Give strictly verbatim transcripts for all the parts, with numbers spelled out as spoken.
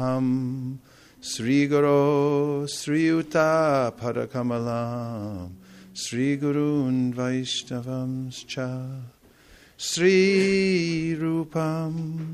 Samadhyamamaham Sri Guru Sri Yuta Padakamalam Sri Gurun Vaishnavamscha Sri Rupam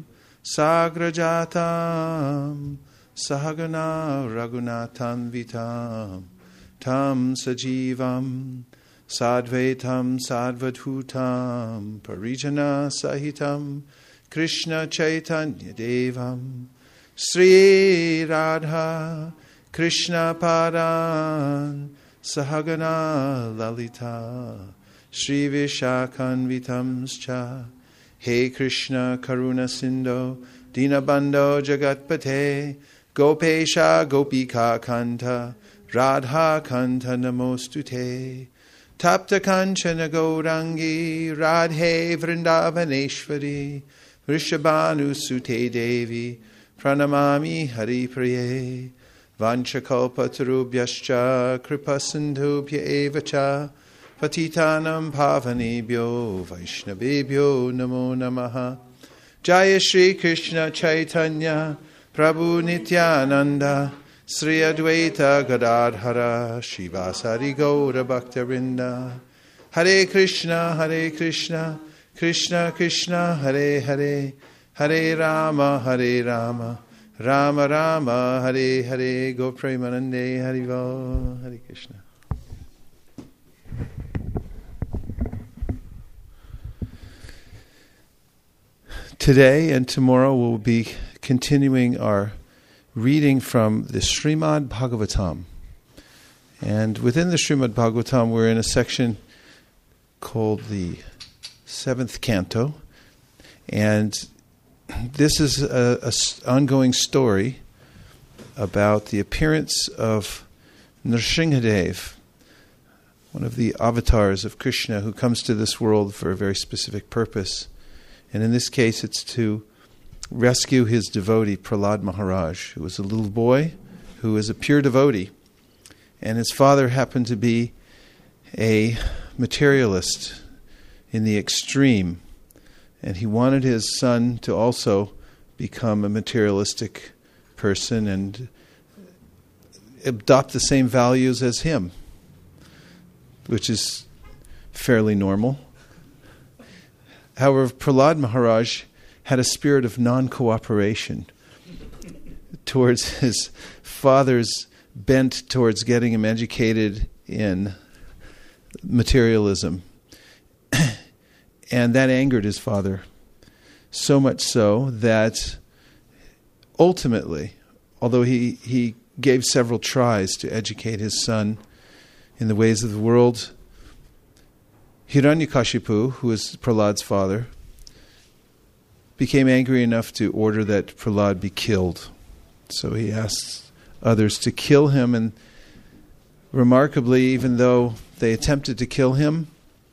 Sagrajatam Sahagana Raghunatham Vitam Tam Sajivam Sadvaitam Sadvadhutam Parijana Sahitam Krishna Chaitanya Devam Sri Radha Krishna Padan Sahagana Lalita Sri Vishakhanvitamscha He Krishna Karuna Sindho Dinabandho Jagatpate Gopesha Gopika Kanta Radha Kanta Namostute Tapta Kanchana Gaurangi Radhe Vrindavaneshwari Vrishabhanu Sute Devi Pranamami Hari Priye Vanchakalpatarubhyascha Kripasindhubhya Evacha Patitanam Pavanebhyo Vaishnavebhyo Namo Namaha Jaya Shri Krishna Chaitanya Prabhu Nityananda Sri Advaita Gadadhara Shivasari Gaura Bhaktarinda Hare Krishna Hare Krishna Krishna Krishna Hare Hare Hare Rama Hare Rama Rama Rama Hare Hare Go Premanande Harival Hare Krishna. Today and tomorrow we'll be continuing our reading from the Srimad Bhagavatam. And within the Srimad Bhagavatam we're in a section called the seventh canto. And this is an ongoing story about the appearance of Nrsimhadev, one of the avatars of Krishna who comes to this world for a very specific purpose. And in this case, it's to rescue his devotee, Prahlad Maharaj, who was a little boy who was a pure devotee. And his father happened to be a materialist in the extreme. And he wanted his son to also become a materialistic person and adopt the same values as him, which is fairly normal. However, Prahlad Maharaj had a spirit of non-cooperation towards his father's bent towards getting him educated in materialism. And that angered his father, so much so that ultimately, although he, he gave several tries to educate his son in the ways of the world, Hiranyakashipu, who was Prahlad's father, became angry enough to order that Prahlad be killed. So he asked others to kill him, and remarkably, even though they attempted to kill him,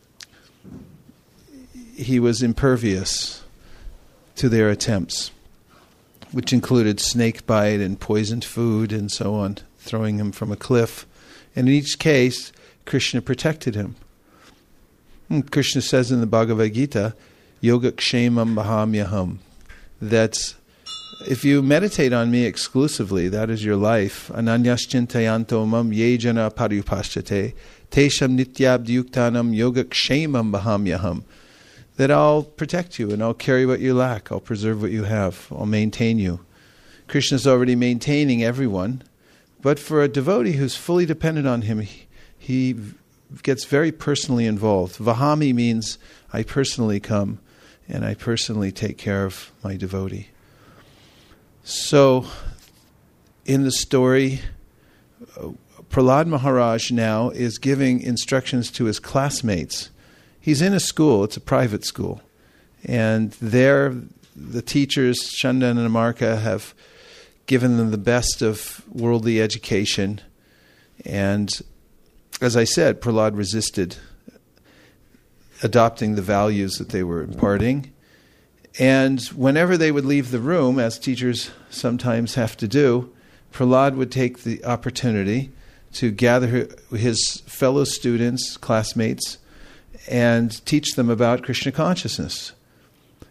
he was impervious to their attempts, which included snake bite and poisoned food and so on, throwing him from a cliff. And in each case, Krishna protected him. And Krishna says in the Bhagavad Gita, Yogakshemam Mahamyaham, that if you meditate on me exclusively, that is your life, Ananyaschintayanto mam yejana parupashate, tesham nityabdiyuktanam yogakshemam Mahamyaham, that I'll protect you and I'll carry what you lack, I'll preserve what you have, I'll maintain you. Krishna's already maintaining everyone, but for a devotee who's fully dependent on him, he, he gets very personally involved. Vahami means I personally come and I personally take care of my devotee. So, in the story, uh, Prahlad Maharaj now is giving instructions to his classmates. He's in a school, it's a private school. And there, the teachers, Chanda and Amarka, have given them the best of worldly education. And as I said, Prahlad resisted adopting the values that they were imparting. And whenever they would leave the room, as teachers sometimes have to do, Prahlad would take the opportunity to gather his fellow students, classmates, and teach them about Krishna consciousness.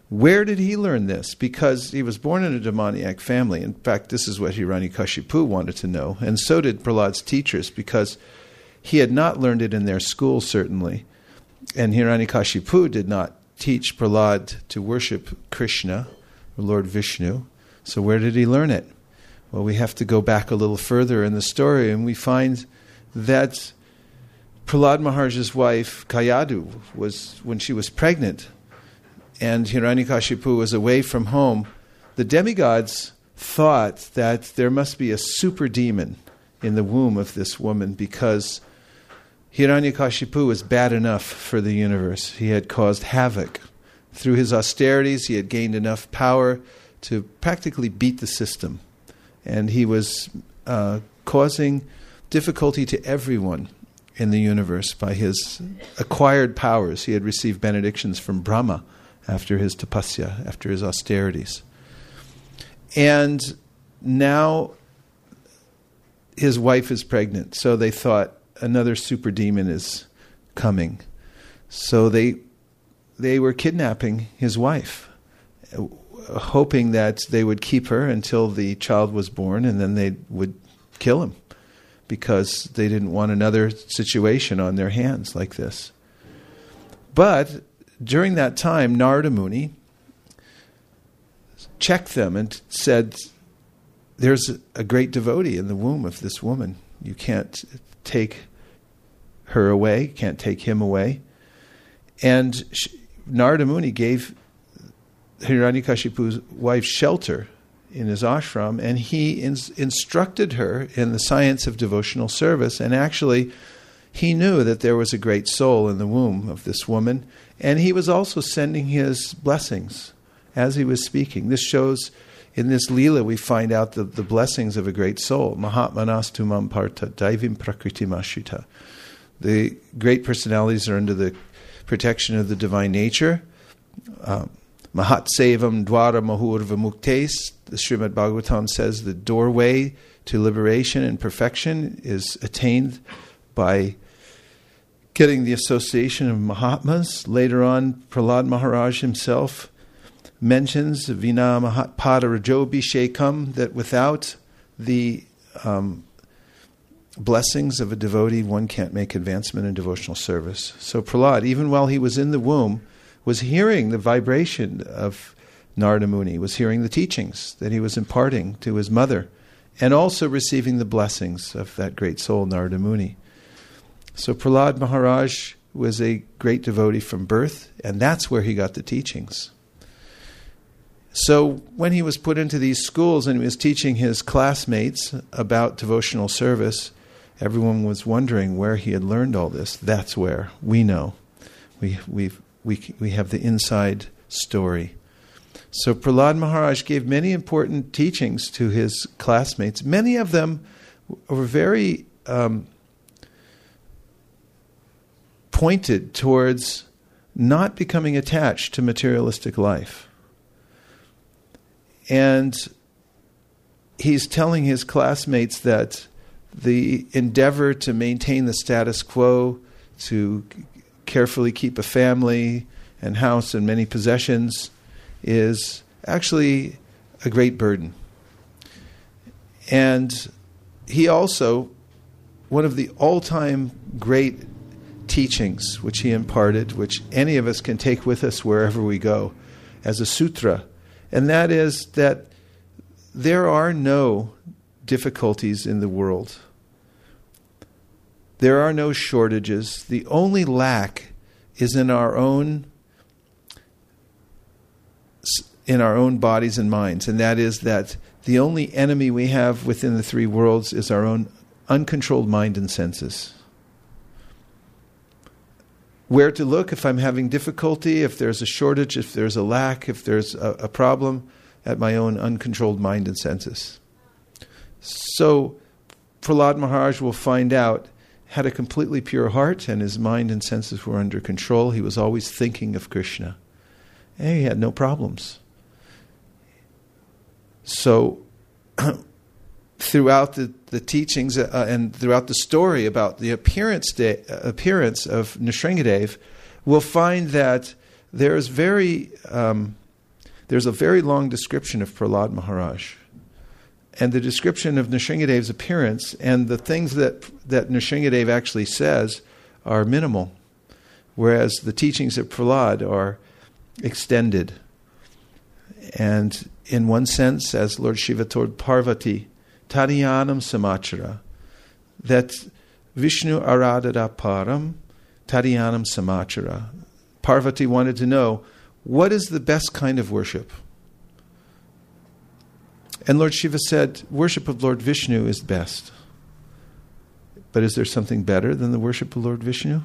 Where did he learn this? Because he was born in a demoniac family. In fact, this is what Hiranyakashipu wanted to know. And so did Prahlad's teachers, because he had not learned it in their school, certainly. And Hiranyakashipu did not teach Prahlad to worship Krishna, or Lord Vishnu. So where did he learn it? Well, we have to go back a little further in the story, and we find that Prahlad Maharaj's wife, Kayadu, was, when she was pregnant, and Hiranyakashipu was away from home, the demigods thought that there must be a super demon in the womb of this woman, because Hiranyakashipu was bad enough for the universe. He had caused havoc. Through his austerities, he had gained enough power to practically beat the system. And he was uh, causing difficulty to everyone in the universe by his acquired powers. He had received benedictions from Brahma after his tapasya, after his austerities. And now his wife is pregnant, so they thought another super demon is coming. So they they were kidnapping his wife, hoping that they would keep her until the child was born, and then they would kill him, because they didn't want another situation on their hands like this. But during that time, Narada Muni checked them and said, there's a great devotee in the womb of this woman. You can't take her away, can't take him away. And she, Narada Muni gave Hiranyakashipu's wife shelter in his ashram, and he ins- instructed her in the science of devotional service. And actually, he knew that there was a great soul in the womb of this woman, and he was also sending his blessings as he was speaking. This shows, in this Leela, we find out the, the blessings of a great soul. Mahatmanas mam parta daivim prakritim ashrita. The great personalities are under the protection of the divine nature. Um, Mahat Sevam Dwara Mahurva Muktes, the Srimad Bhagavatam says the doorway to liberation and perfection is attained by getting the association of Mahatmas. Later on, Prahlad Maharaj himself mentions Vina Mahatpada Rajobi Shekam, that without the um, blessings of a devotee, one can't make advancement in devotional service. So Prahlad, even while he was in the womb, was hearing the vibration of Narada Muni, was hearing the teachings that he was imparting to his mother, and also receiving the blessings of that great soul, Narada Muni. So Prahlad Maharaj was a great devotee from birth, and that's where he got the teachings. So when he was put into these schools and he was teaching his classmates about devotional service, everyone was wondering where he had learned all this. That's where. We know. We we've, we we have the inside story. So Prahlad Maharaj gave many important teachings to his classmates. Many of them were very um, pointed towards not becoming attached to materialistic life. And he's telling his classmates that the endeavor to maintain the status quo, to carefully keep a family and house and many possessions, is actually a great burden. And he also, one of the all-time great teachings which he imparted, which any of us can take with us wherever we go, as a sutra, and that is that there are no difficulties in the world. There are no shortages. The only lack is in our own in our own bodies and minds, and that is that the only enemy we have within the three worlds is our own uncontrolled mind and senses. Where to look if I'm having difficulty, if there's a shortage, if there's a lack, if there's a, a problem, at my own uncontrolled mind and senses. So Prahlad Maharaj, will find out, had a completely pure heart, and his mind and senses were under control. He was always thinking of Krishna, and he had no problems. So throughout the, the teachings uh, and throughout the story about the appearance day, uh, appearance of Nrsingadev, we'll find that there is very um, there's a very long description of Prahlad Maharaj. And the description of Nrsingadev's appearance and the things that, that Nrsingadev actually says are minimal, whereas the teachings of Prahlad are extended. And in one sense, as Lord Shiva told Parvati, Tadyanam Samachara, that Vishnu Aradhara Param, Tadyanam Samachara. Parvati wanted to know, what is the best kind of worship? And Lord Shiva said, worship of Lord Vishnu is best. But is there something better than the worship of Lord Vishnu?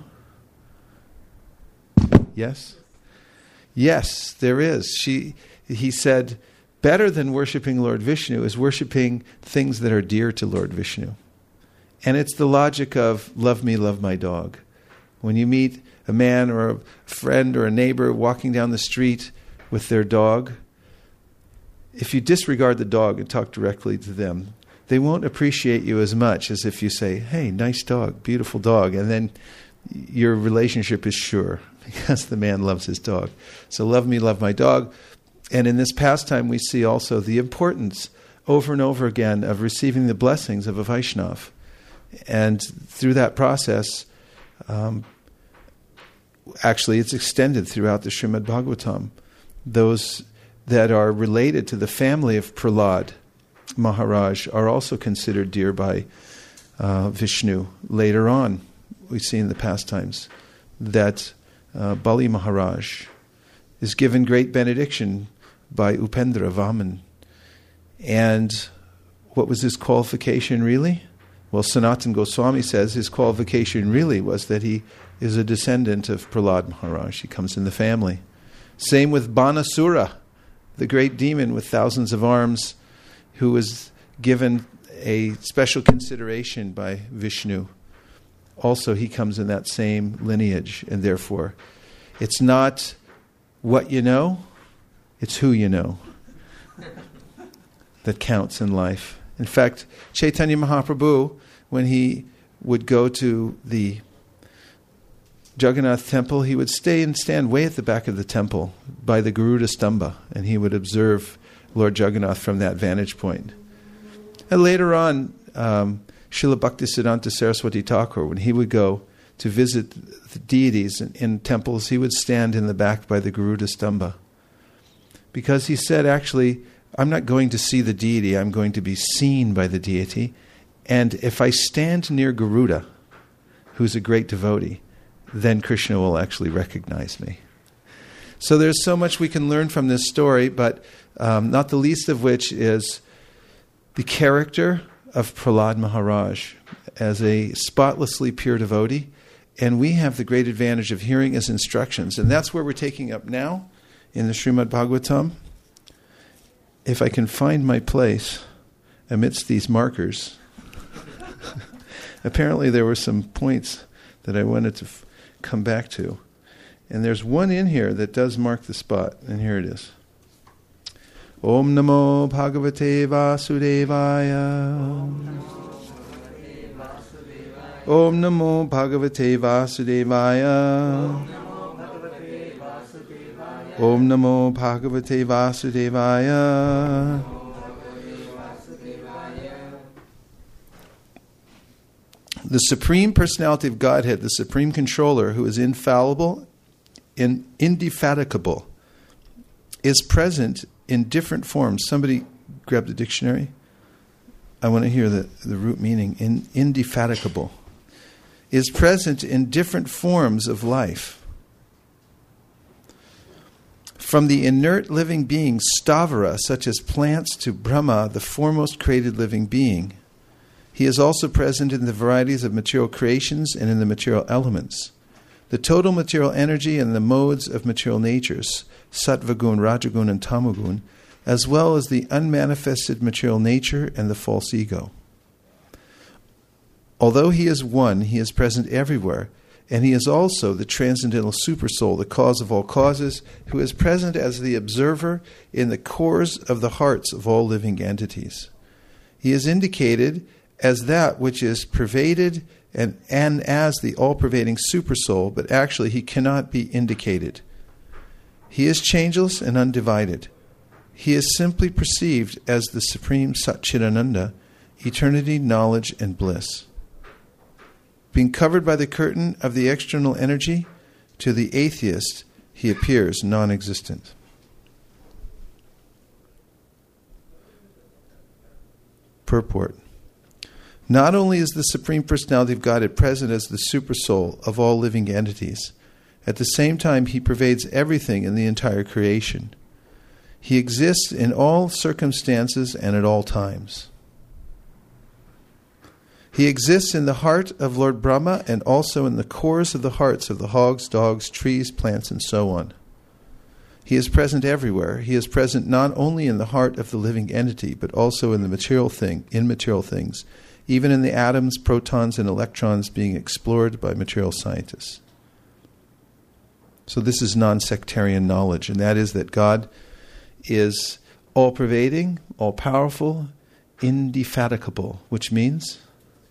Yes? Yes, there is. She, he said, better than worshiping Lord Vishnu is worshiping things that are dear to Lord Vishnu. And it's the logic of love me, love my dog. When you meet a man or a friend or a neighbor walking down the street with their dog, if you disregard the dog and talk directly to them, they won't appreciate you as much as if you say, hey, nice dog, beautiful dog, and then your relationship is sure because the man loves his dog. So love me, love my dog. And in this pastime we see also the importance over and over again of receiving the blessings of a Vaishnav. And through that process, um, actually it's extended throughout the Srimad Bhagavatam. Those that are related to the family of Prahlad Maharaj are also considered dear by uh, Vishnu. Later on, we see in the pastimes that uh, Bali Maharaj is given great benediction by Upendra Vaman. And what was his qualification really? Well, Sanatana Goswami says his qualification really was that he is a descendant of Prahlad Maharaj. He comes in the family. Same with Banasura, the great demon with thousands of arms, who was given a special consideration by Vishnu. Also, he comes in that same lineage, and therefore, it's not what you know, it's who you know that counts in life. In fact, Chaitanya Mahaprabhu, when he would go to the Jagannath temple, he would stay and stand way at the back of the temple by the Garuda Stamba, and he would observe Lord Jagannath from that vantage point. And later on, um, Srila Bhaktisiddhanta Saraswati Thakur, when he would go to visit the deities in, in temples, he would stand in the back by the Garuda Stamba. Because he said, actually, I'm not going to see the deity, I'm going to be seen by the deity. And if I stand near Garuda, who's a great devotee, then Krishna will actually recognize me. So there's so much we can learn from this story, but um, not the least of which is the character of Prahlad Maharaj as a spotlessly pure devotee. And we have the great advantage of hearing his instructions. And that's where we're taking up now in the Srimad Bhagavatam. If I can find my place amidst these markers. Apparently there were some points that I wanted to f- come back to. And there's one in here that does mark the spot. And here it is. Om Namo Bhagavate Vasudevaya. Om Namo Bhagavate Vasudevaya. Om Namo Bhagavate Vasudevaya. The Supreme Personality of Godhead, the Supreme Controller, who is infallible and indefatigable, is present in different forms. Somebody grab the dictionary. I want to hear the, the root meaning. In, indefatigable. Is present in different forms of life. From the inert living beings, Stavara, such as plants, to Brahma, the foremost created living being. He is also present in the varieties of material creations and in the material elements. The total material energy and the modes of material natures, Sattva-gun, Rajagun, and Tamagun, as well as the unmanifested material nature and the false ego. Although he is one, he is present everywhere, and he is also the transcendental supersoul, the cause of all causes, who is present as the observer in the cores of the hearts of all living entities. He is indicated as that which is pervaded and, and as the all-pervading supersoul, but actually he cannot be indicated. He is changeless and undivided. He is simply perceived as the Supreme Satchidananda, eternity, knowledge, and bliss. Being covered by the curtain of the external energy, to the atheist, he appears non-existent. Purport. Not only is the Supreme Personality of Godhead present as the Supersoul of all living entities, at the same time he pervades everything in the entire creation. He exists in all circumstances and at all times. He exists in the heart of Lord Brahma and also in the cores of the hearts of the hogs, dogs, trees, plants, and so on. He is present everywhere. He is present not only in the heart of the living entity, but also in the material thing, immaterial things, even in the atoms, protons, and electrons being explored by material scientists. So this is non-sectarian knowledge, and that is that God is all-pervading, all-powerful, indefatigable, which means?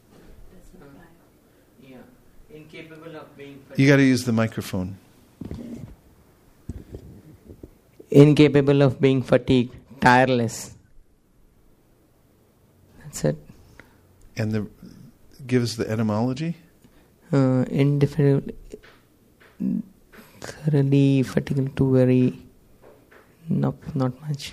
Yeah, incapable of being fatigued. You got to use the microphone. Incapable of being fatigued, tireless. That's it. And the give us the etymology. Uh, indefatigable, thoroughly fatigued to very. Not, not much.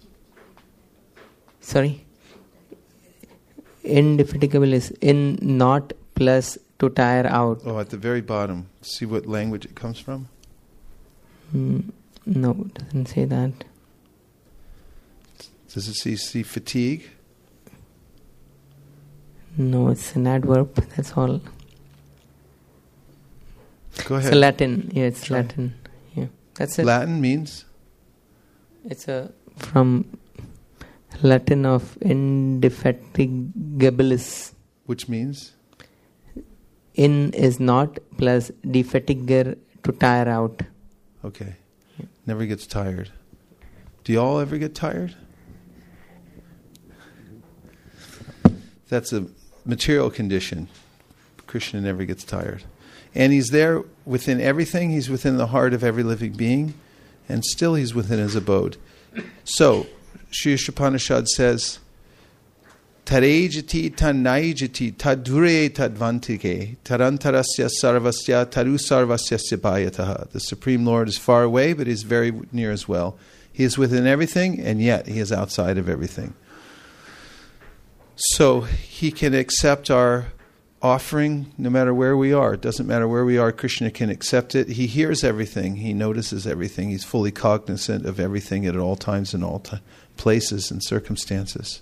Sorry. Indefatigable is in not plus to tire out. Oh, at the very bottom. See what language it comes from? Mm, no, it doesn't say that. Does it see, see fatigue? No, it's an adverb. That's all. Go ahead. It's Latin. Yeah, it's Try. Latin. Yeah, that's it. Latin means? It's a from Latin of indefatigabilis. Which means? In is not plus defatiger to tire out. Okay. Never gets tired. Do you all ever get tired? That's a material condition. Krishna never gets tired. And he's there within everything. He's within the heart of every living being. And still he's within his abode. So, Sri Upanishad says, Tarejati tanaijati tadure tadvantike tarantarasya sarvasya taru sarvasya sibayataha. The Supreme Lord is far away, but he's very near as well. He is within everything, and yet he is outside of everything. So, he can accept our offering no matter where we are. It doesn't matter where we are, Krishna can accept it. He hears everything. He notices everything. He's fully cognizant of everything at all times and all t- places and circumstances.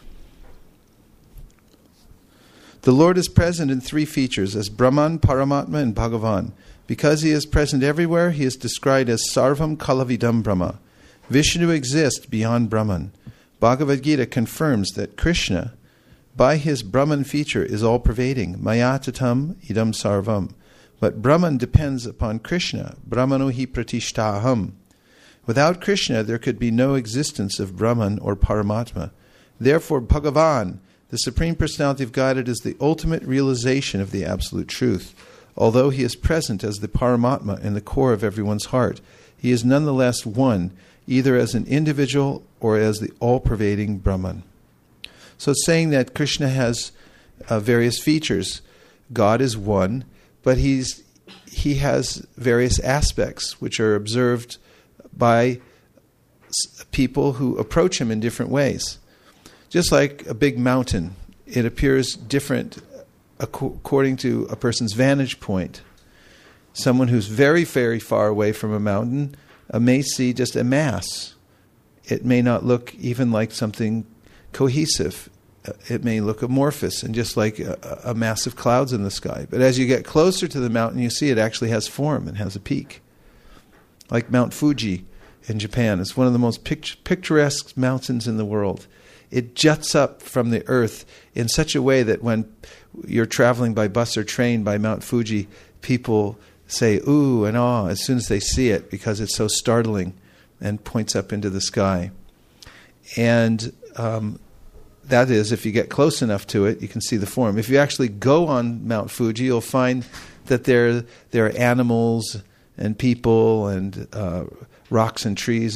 The Lord is present in three features, as Brahman, Paramatma, and Bhagavan. Because he is present everywhere, he is described as Sarvam Kalavidam Brahma. Vishnu exists beyond Brahman. Bhagavad Gita confirms that Krishna, by his Brahman feature, is all-pervading. Mayatatam idam sarvam. But Brahman depends upon Krishna. Brahmano hi pratishtaham. Without Krishna, there could be no existence of Brahman or Paramatma. Therefore, Bhagavan, the Supreme Personality of Godhead, is the ultimate realization of the Absolute Truth. Although he is present as the Paramatma in the core of everyone's heart, he is nonetheless one, either as an individual or as the all-pervading Brahman. So it's saying that Krishna has uh, various features. God is one, but he's he has various aspects which are observed by s- people who approach him in different ways. Just like a big mountain, it appears different ac- according to a person's vantage point. Someone who's very, very far away from a mountain uh, may see just a mass. It may not look even like something cohesive. It may look amorphous and just like a, a mass of clouds in the sky. But as you get closer to the mountain, you see it actually has form and has a peak. Like Mount Fuji in Japan. It's one of the most pict- picturesque mountains in the world. It juts up from the earth in such a way that when you're traveling by bus or train by Mount Fuji, people say, ooh, and ah, as soon as they see it, because it's so startling and points up into the sky. And um, that is, if you get close enough to it, you can see the form. If you actually go on Mount Fuji, you'll find that there, there are animals and people and uh, rocks and trees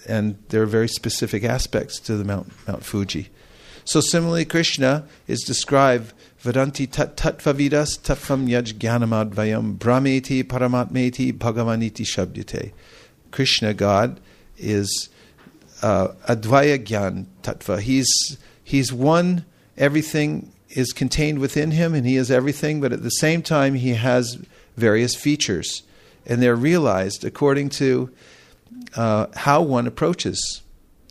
and there are very specific aspects to the Mount, Mount Fuji. So similarly, Krishna is described, Vadanti tat tattvavidas tattvam yaj jnanamadvayam brahmeti paramatmeti bhagavaniti shabdyate. Krishna, God, is uh, advaya gyan tattva. He's, he's one, everything is contained within him, and he is everything, but at the same time he has various features. And they're realized according to uh, how one approaches,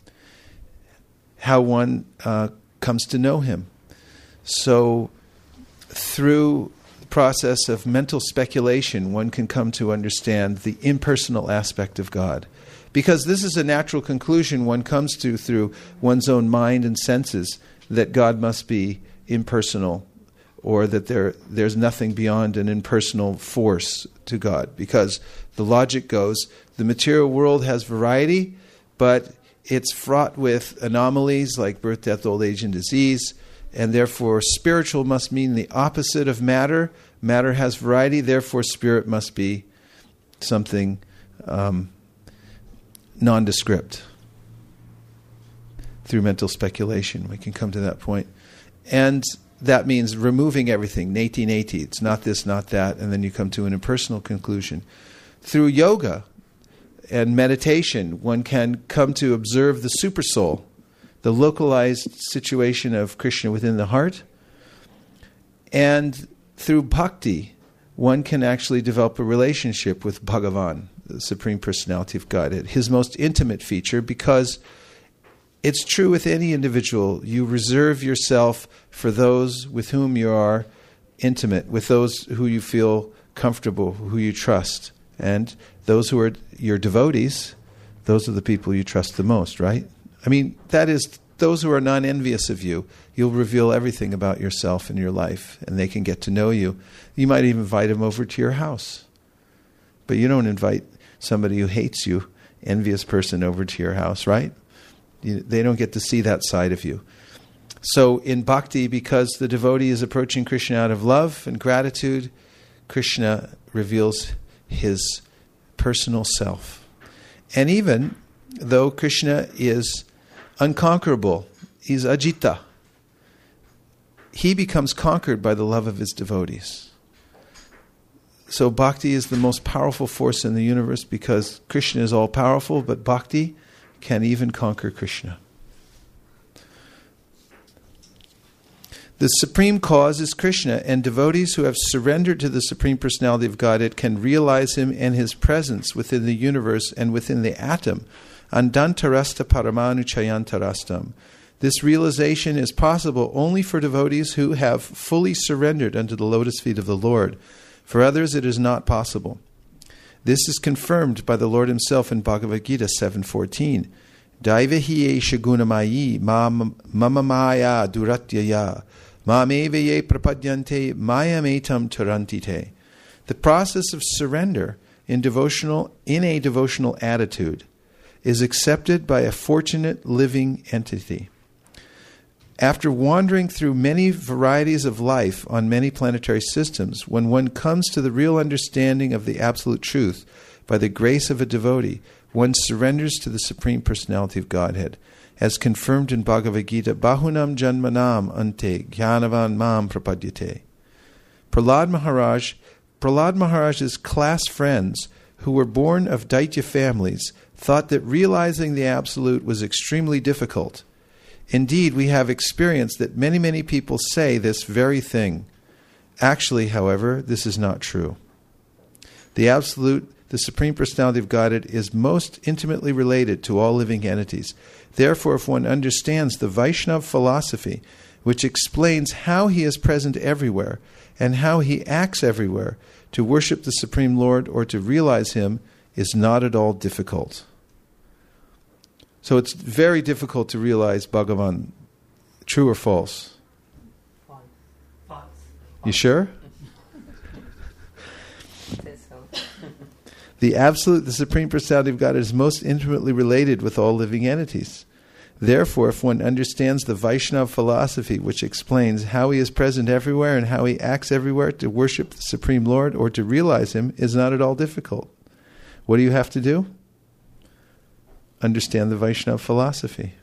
how one uh, comes to know him. So through the process of mental speculation, one can come to understand the impersonal aspect of God. Because this is a natural conclusion one comes to through one's own mind and senses, that God must be impersonal, or that there there's nothing beyond an impersonal force to God. Because the logic goes, the material world has variety, but it's fraught with anomalies like birth, death, old age, and disease, and therefore spiritual must mean the opposite of matter. Matter has variety, therefore spirit must be something um, nondescript. Through mental speculation, we can come to that point. And that means removing everything, neti neti, it's not this, not that, and then you come to an impersonal conclusion. Through yoga and meditation, one can come to observe the supersoul, the localized situation of Krishna within the heart. And through bhakti, one can actually develop a relationship with Bhagavan, the Supreme Personality of Godhead, his most intimate feature, because it's true with any individual. You reserve yourself for those with whom you are intimate, with those who you feel comfortable, who you trust. And those who are your devotees, those are the people you trust the most, right? I mean, that is, those who are non-envious of you, you'll reveal everything about yourself and your life, and they can get to know you. You might even invite them over to your house. But you don't invite somebody who hates you, envious person, over to your house, right? You, they don't get to see that side of you. So in bhakti, because the devotee is approaching Krishna out of love and gratitude, Krishna reveals his personal self. And even though Krishna is unconquerable, he's ajita, he becomes conquered by the love of his devotees. So bhakti is the most powerful force in the universe, because Krishna is all powerful, but bhakti can even conquer Krishna. The supreme cause is Krishna, and devotees who have surrendered to the Supreme Personality of Godhead can realize him and his presence within the universe and within the atom. Andantarasta paramanu chayantarastam. This realization is possible only for devotees who have fully surrendered unto the lotus feet of the Lord. For others it is not possible. This is confirmed by the Lord himself in Bhagavad Gita seven fourteen. Daivahiye shagunamayi mamamaya duratyaya mameveye prapadyante mayametam tarantite. The process of surrender in devotional in a devotional attitude is accepted by a fortunate living entity. After wandering through many varieties of life on many planetary systems, when one comes to the real understanding of the absolute truth by the grace of a devotee, one surrenders to the Supreme Personality of Godhead, as confirmed in Bhagavad Gita, Bahunam Janmanam Ante Jnanavan Mam Prapadyate. Prahlad Maharaj, Prahlad Maharaj's class friends, who were born of Daitya families, thought that realizing the Absolute was extremely difficult. Indeed, we have experienced that many, many people say this very thing. Actually, however, this is not true. The Absolute, the Supreme Personality of Godhead, is most intimately related to all living entities. Therefore, if one understands the Vaishnava philosophy, which explains how he is present everywhere and how he acts everywhere, to worship the Supreme Lord or to realize him is not at all difficult. So it's very difficult to realize Bhagavan. True or false? False. False. You sure? The Absolute, the Supreme Personality of God, is most intimately related with all living entities. Therefore, if one understands the Vaishnava philosophy, which explains how he is present everywhere and how he acts everywhere, to worship the Supreme Lord or to realize him is not at all difficult. What do you have to do? understand the Vaishnava philosophy.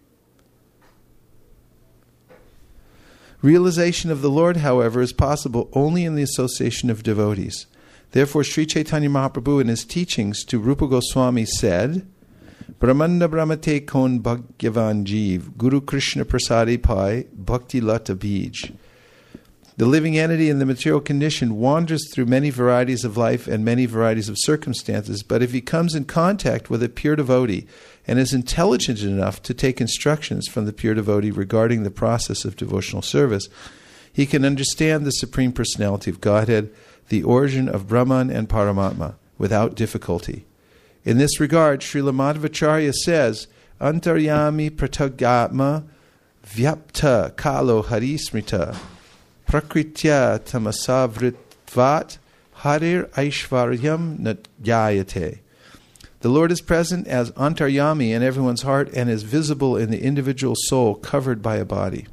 Realization of the Lord, however, is possible only in the association of devotees. Therefore, Sri Chaitanya Mahaprabhu in his teachings to Rupa Goswami said, Brahmanda Brahmate kon bhagyavan jeev, Guru Krishna prasadi pai, bhakti lata bij. The living entity in the material condition wanders through many varieties of life and many varieties of circumstances, but if he comes in contact with a pure devotee and is intelligent enough to take instructions from the pure devotee regarding the process of devotional service, he can understand the Supreme Personality of Godhead, the origin of Brahman and Paramatma, without difficulty. In this regard, Srila Madhvacharya says, Antaryami pratagatma vyapta kalo harismrita prakritya tamasavritvat harir aishvaryam natyayate. The Lord is present as Antaryami in everyone's heart and is visible in the individual soul covered by a body.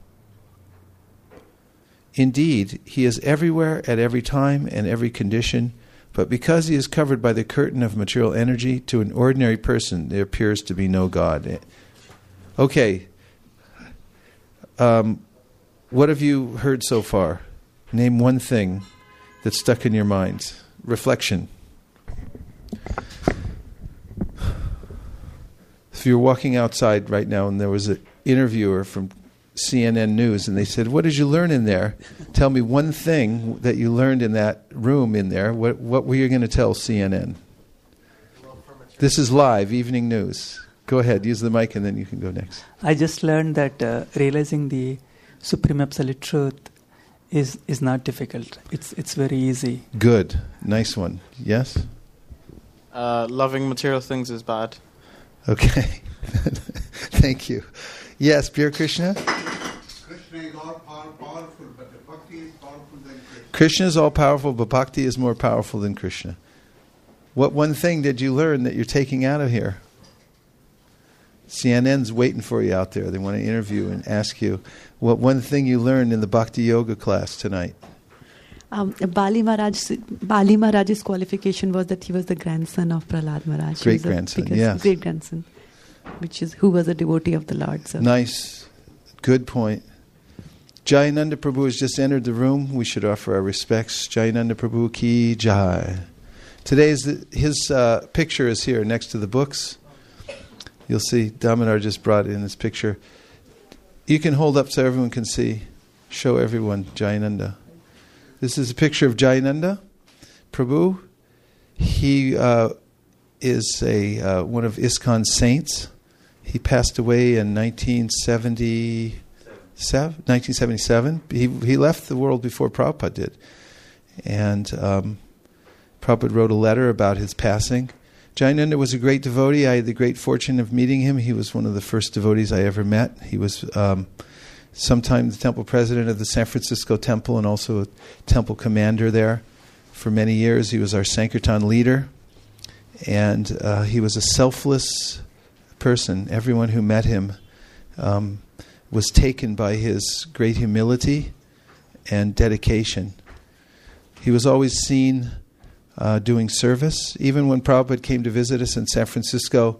Indeed, he is everywhere at every time and every condition, but because he is covered by the curtain of material energy, to an ordinary person there appears to be no God. Okay. Um, what have you heard so far? Name one thing that's stuck in your minds. Reflection. If you're walking outside right now and there was an interviewer from C N N News and they said, what did you learn in there? Tell me one thing that you learned in that room in there. What, what were you going to tell C N N? This is live, evening news. Go ahead, use the mic and then you can go next. I just learned that uh, realizing the Supreme Absolute Truth is is not difficult. It's it's very easy. Good. Nice one. Yes? Uh, loving material things is bad. Okay. Thank you. Yes, Pure Krishna? Krishna is all power, powerful, but the bhakti is powerful than Krishna. Krishna is all powerful, but bhakti is more powerful than Krishna. What one thing did you learn that you're taking out of here? C N N's waiting for you out there. They want to interview and ask you what one thing you learned in the Bhakti Yoga class tonight. Um, Bali Maharaj, Bali Maharaj's qualification was that he was the grandson of Prahlad Maharaj. Great grandson, yes. Great grandson, which is who was a devotee of the Lord. So. Nice, good point. Jayananda Prabhu has just entered the room. We should offer our respects. Jayananda Prabhu ki jai. Today's the, his uh, picture is here next to the books. You'll see Damodar just brought in his picture. You can hold up so everyone can see. Show everyone Jayananda. This is a picture of Jayananda Prabhu. He uh, is a uh, one of ISKCON's saints. He passed away in nineteen seventy-seven. nineteen seventy-seven. He he left the world before Prabhupada did, and um, Prabhupada wrote a letter about his passing. Jayananda was a great devotee. I had the great fortune of meeting him. He was one of the first devotees I ever met. He was um, sometime the temple president of the San Francisco Temple and also a temple commander there for many years. He was our Sankirtan leader. And uh, he was a selfless person. Everyone who met him um, was taken by his great humility and dedication. He was always seen Uh, doing service. Even when Prabhupada came to visit us in San Francisco,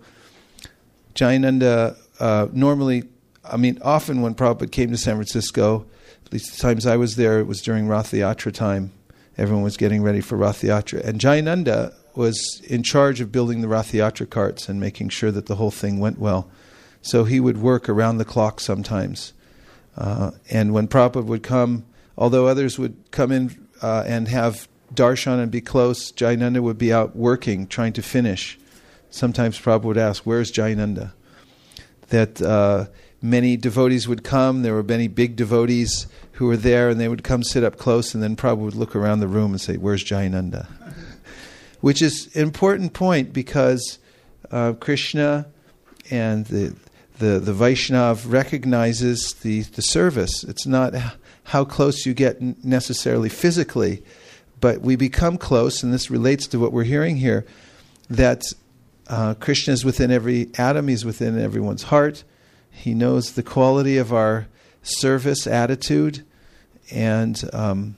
Jayananda uh, normally, I mean, often when Prabhupada came to San Francisco, at least the times I was there, it was during Rath Yatra time. Everyone was getting ready for Rath Yatra. And Jayananda was in charge of building the Rath Yatra carts and making sure that the whole thing went well. So he would work around the clock sometimes. Uh, and when Prabhupada would come, although others would come in uh, and have darshan and be close, Jayananda would be out working, trying to finish. Sometimes Prabhupada would ask, where's Jayananda? That uh, many devotees would come. There were many big devotees who were there, and they would come sit up close, and then Prabhupada would look around the room and say, where's Jayananda? Which is an important point because uh, Krishna and the, the, the Vaishnav recognizes the, the service. It's not how close you get necessarily physically, but we become close, and this relates to what we're hearing here, that uh, Krishna is within every atom, he's within everyone's heart. He knows the quality of our service attitude, and um,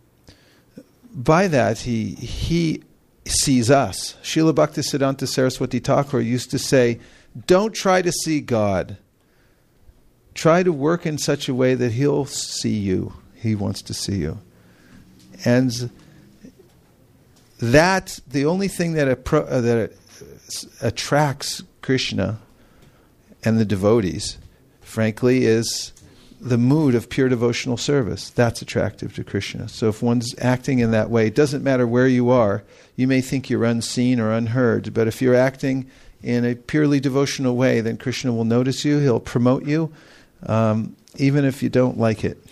by that he he sees us. Srila Bhaktisiddhanta Saraswati Thakur used to say Don't try to see God. Try to work in such a way that He'll see you. He wants to see you. And that, the only thing that, appro- uh, that attracts Krishna and the devotees, frankly, is the mood of pure devotional service. That's attractive to Krishna. So if one's acting in that way, it doesn't matter where you are. You may think you're unseen or unheard, but if you're acting in a purely devotional way, then Krishna will notice you, He'll promote you, um, even if you don't like it.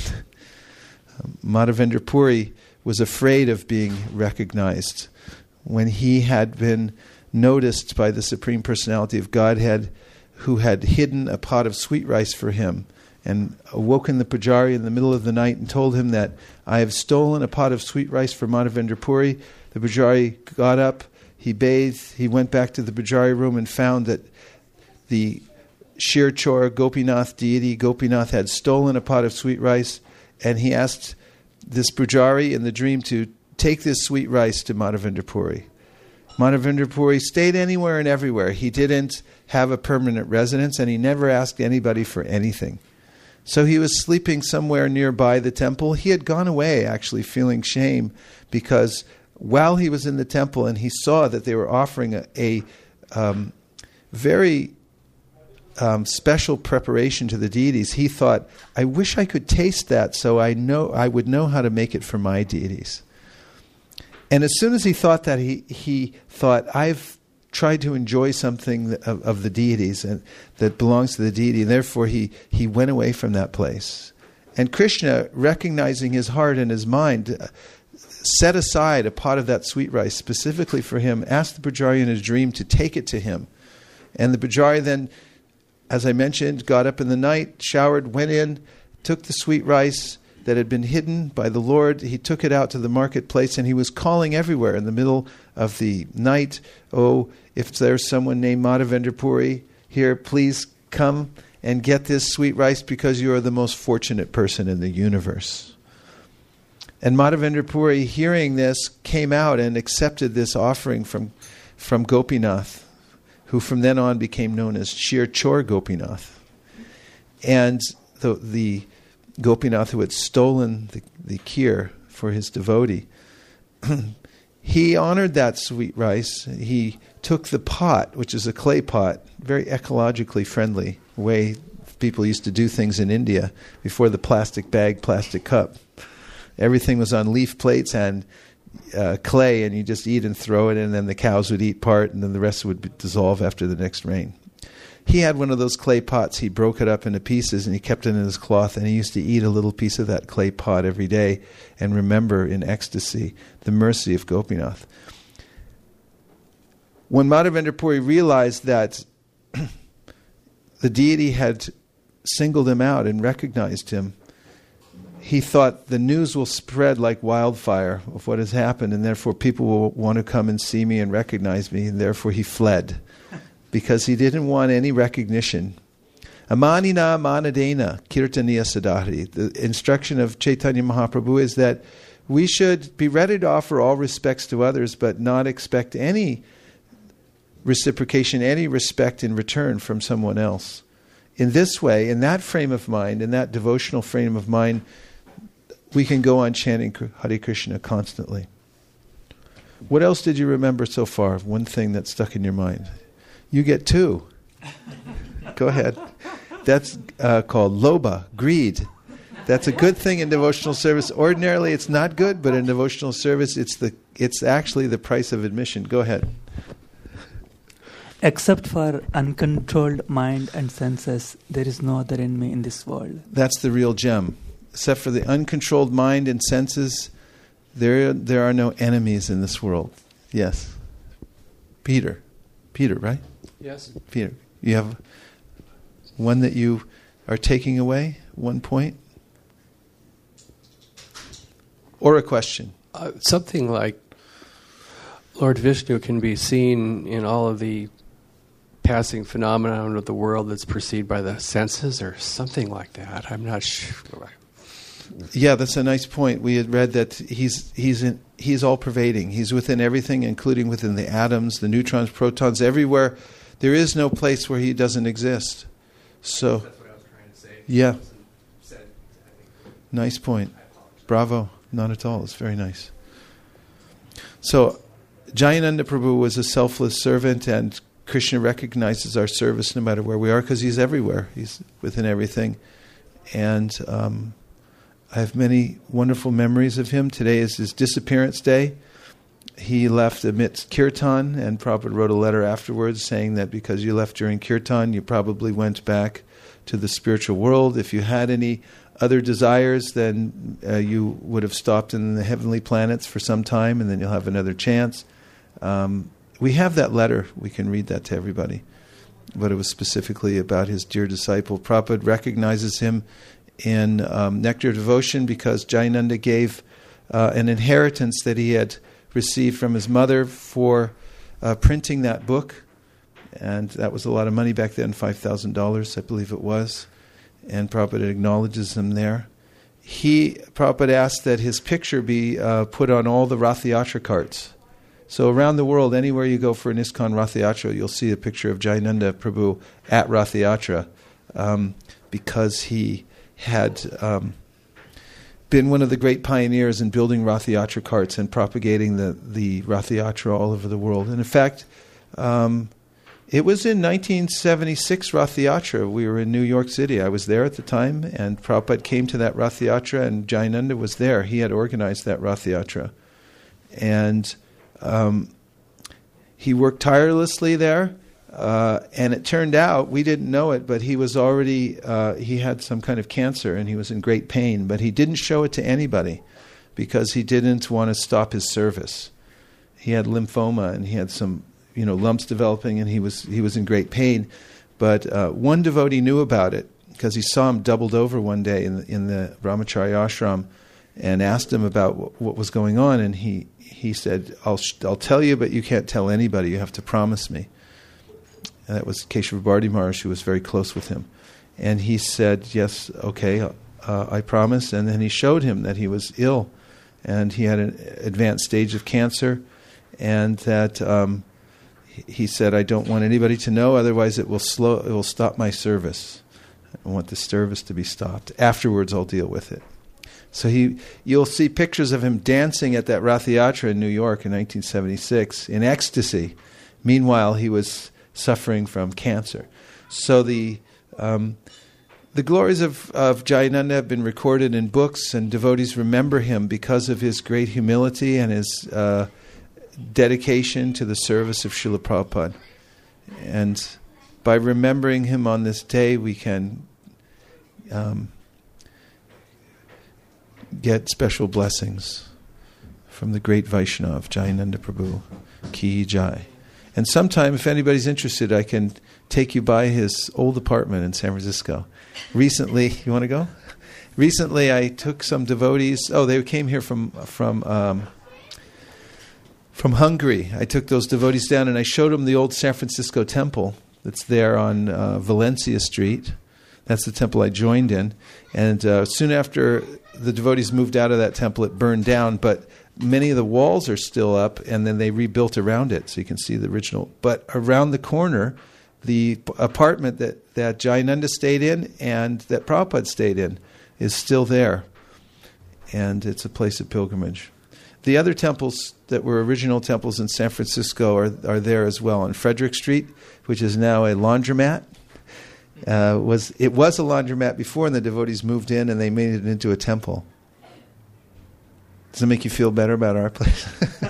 Madhavendra Puri was afraid of being recognized when he had been noticed by the Supreme Personality of Godhead, who had hidden a pot of sweet rice for him and awoken the Pujari in the middle of the night and told him that, I have stolen a pot of sweet rice for Madhavendra Puri. The Pujari got up, he bathed, he went back to the Pujari room and found that the Shir Chor Gopinath deity, Gopinath, had stolen a pot of sweet rice, and he asked this Pujari in the dream to take this sweet rice to Madhavendra Puri. Madhavendra Puri stayed anywhere and everywhere. He didn't have a permanent residence, and he never asked anybody for anything. So he was sleeping somewhere nearby the temple. He had gone away, actually, feeling shame, because while he was in the temple and he saw that they were offering a, a um, very um, special preparation to the deities, he thought, I wish I could taste that so I know I would know how to make it for my deities. And as soon as he thought that, he, he thought, I've tried to enjoy something of, of the deities and that belongs to the deity, and therefore he, he went away from that place. And Krishna, recognizing his heart and his mind, uh, set aside a pot of that sweet rice specifically for him, asked the Pujari in his dream to take it to him. And the Pujari then, as I mentioned, got up in the night, showered, went in, took the sweet rice that had been hidden by the Lord. He took it out to the marketplace, and he was calling everywhere in the middle of the night, oh, if there's someone named Madhavendra Puri here, please come and get this sweet rice because you are the most fortunate person in the universe. And Madhavendra Puri, hearing this, came out and accepted this offering from, from Gopinath, who from then on became known as Shir Chor Gopinath. And the, the Gopinath who had stolen the, the kheer for his devotee, he honored that sweet rice. He took the pot, which is a clay pot, very ecologically friendly way people used to do things in India before the plastic bag, plastic cup. Everything was on leaf plates and uh, clay, and you just eat and throw it in, and then the cows would eat part, and then the rest would be dissolve after the next rain. He had one of those clay pots. He broke it up into pieces, and he kept it in his cloth, and he used to eat a little piece of that clay pot every day and remember in ecstasy the mercy of Gopinath. When Madhavendra Puri realized that the deity had singled him out and recognized him, he thought the news will spread like wildfire of what has happened, and therefore people will want to come and see me and recognize me, and therefore he fled because he didn't want any recognition. Amanina manadena kirtaniya sadhari. The instruction of Chaitanya Mahaprabhu is that we should be ready to offer all respects to others, but not expect any reciprocation, any respect in return from someone else. In this way, in that frame of mind, in that devotional frame of mind, we can go on chanting Hare Krishna constantly. What else did you remember so far? One thing that stuck in your mind. You get two. Go ahead. That's uh, called lobha, greed. That's a good thing in devotional service. Ordinarily, it's not good, but in devotional service, it's the it's actually the price of admission. Go ahead. Except for uncontrolled mind and senses, there is no other enemy in this world. That's the real gem. Except for the uncontrolled mind and senses, there there are no enemies in this world. Yes. Peter. Peter, right? Yes. Peter. You have one that you are taking away? One point? Or a question? Uh, something like Lord Vishnu can be seen in all of the passing phenomenon of the world that's perceived by the senses, or something like that. I'm not sure. Yeah, that's a nice point. We had read that he's he's in, he's all pervading. He's within everything, including within the atoms, the neutrons, protons, everywhere There is no place where he doesn't exist. So, That's what I was trying to say. yeah. It wasn't said exactly. Nice point. I apologize. Bravo. Not at all. It's very nice. So, Jayananda Prabhu was a selfless servant, and Krishna recognizes our service no matter where we are because he's everywhere. He's within everything. And um, I have many wonderful memories of him. Today is his disappearance day. He left amidst kirtan, and Prabhupada wrote a letter afterwards saying that because you left during kirtan, you probably went back to the spiritual world. If you had any other desires, then uh, you would have stopped in the heavenly planets for some time, and then you'll have another chance. Um, we have that letter. We can read that to everybody. But it was specifically about his dear disciple. Prabhupada recognizes him in um, Nectar of Devotion because Jayananda gave uh, an inheritance that he had received from his mother for uh, printing that book. And that was a lot of money back then, five thousand dollars, I believe it was. And Prabhupada acknowledges him there. He, Prabhupada asked that his picture be uh, put on all the Rath Yatra carts. So around the world, anywhere you go for an ISKCON Rath Yatra, you'll see a picture of Jayananda Prabhu at Rath Yatra um, because he had um, been one of the great pioneers in building Rath Yatra carts and propagating the, the Rath Yatra all over the world. And in fact, um, it was in nineteen seventy-six Rath Yatra. We were in New York City. I was there at the time, and Prabhupada came to that Rath Yatra, and Jayananda was there. He had organized that Rath Yatra. And um, he worked tirelessly there, uh, and it turned out, we didn't know it, but he was already, uh, he had some kind of cancer, and he was in great pain, but he didn't show it to anybody because he didn't want to stop his service. He had lymphoma, and he had some you know, lumps developing, and he was he was in great pain. But uh, one devotee knew about it because he saw him doubled over one day in the, in the Brahmacharya ashram, and asked him about w- what was going on. And he he said, "I'll sh- I'll tell you, but you can't tell anybody. You have to promise me." And that was Keshava Bharati Maharaj, who was very close with him. And he said, "Yes, okay, uh, I promise." And then he showed him that he was ill, and he had an advanced stage of cancer, and that. Um, He said, "I don't want anybody to know, otherwise it will slow. It will stop my service. I want the service to be stopped. Afterwards, I'll deal with it." So he, you'll see pictures of him dancing at that Rath Yatra in New York in nineteen seventy-six in ecstasy. Meanwhile, he was suffering from cancer. So the um, the glories of, of Jayananda have been recorded in books, and devotees remember him because of his great humility and his Uh, dedication to the service of Srila Prabhupada. And by remembering him on this day, we can um, get special blessings from the great Vaishnava, Jayananda Prabhu. Ki Jai. And sometime, if anybody's interested, I can take you by his old apartment in San Francisco. Recently, you want to go? Recently, I took some devotees. Oh, they came here from from um, from Hungary. I took those devotees down and I showed them the old San Francisco temple that's there on uh, Valencia Street. That's the temple I joined in. And uh, soon after the devotees moved out of that temple, it burned down. But many of the walls are still up, and then they rebuilt around it, so you can see the original. But around the corner, the p- apartment that, that Jayananda stayed in and that Prabhupada stayed in is still there. And it's a place of pilgrimage. The other temples that were original temples in San Francisco are, are there as well. On Frederick Street, which is now a laundromat. Uh, was it was a laundromat before, and the devotees moved in and they made it into a temple. Does it make you feel better about our place?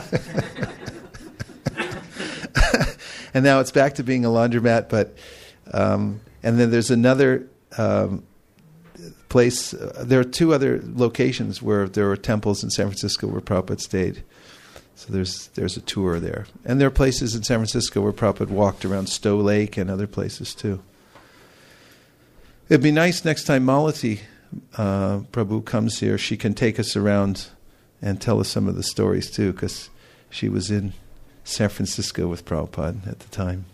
And now it's back to being a laundromat, but um, and then there's another um, place. Uh, there are two other locations where there were temples in San Francisco where Prabhupada stayed. So there's there's a tour there, and there are places in San Francisco where Prabhupada walked around Stowe Lake and other places too. It'd be nice next time Malati uh, Prabhu comes here, she can take us around and tell us some of the stories too, because she was in San Francisco with Prabhupada at the time.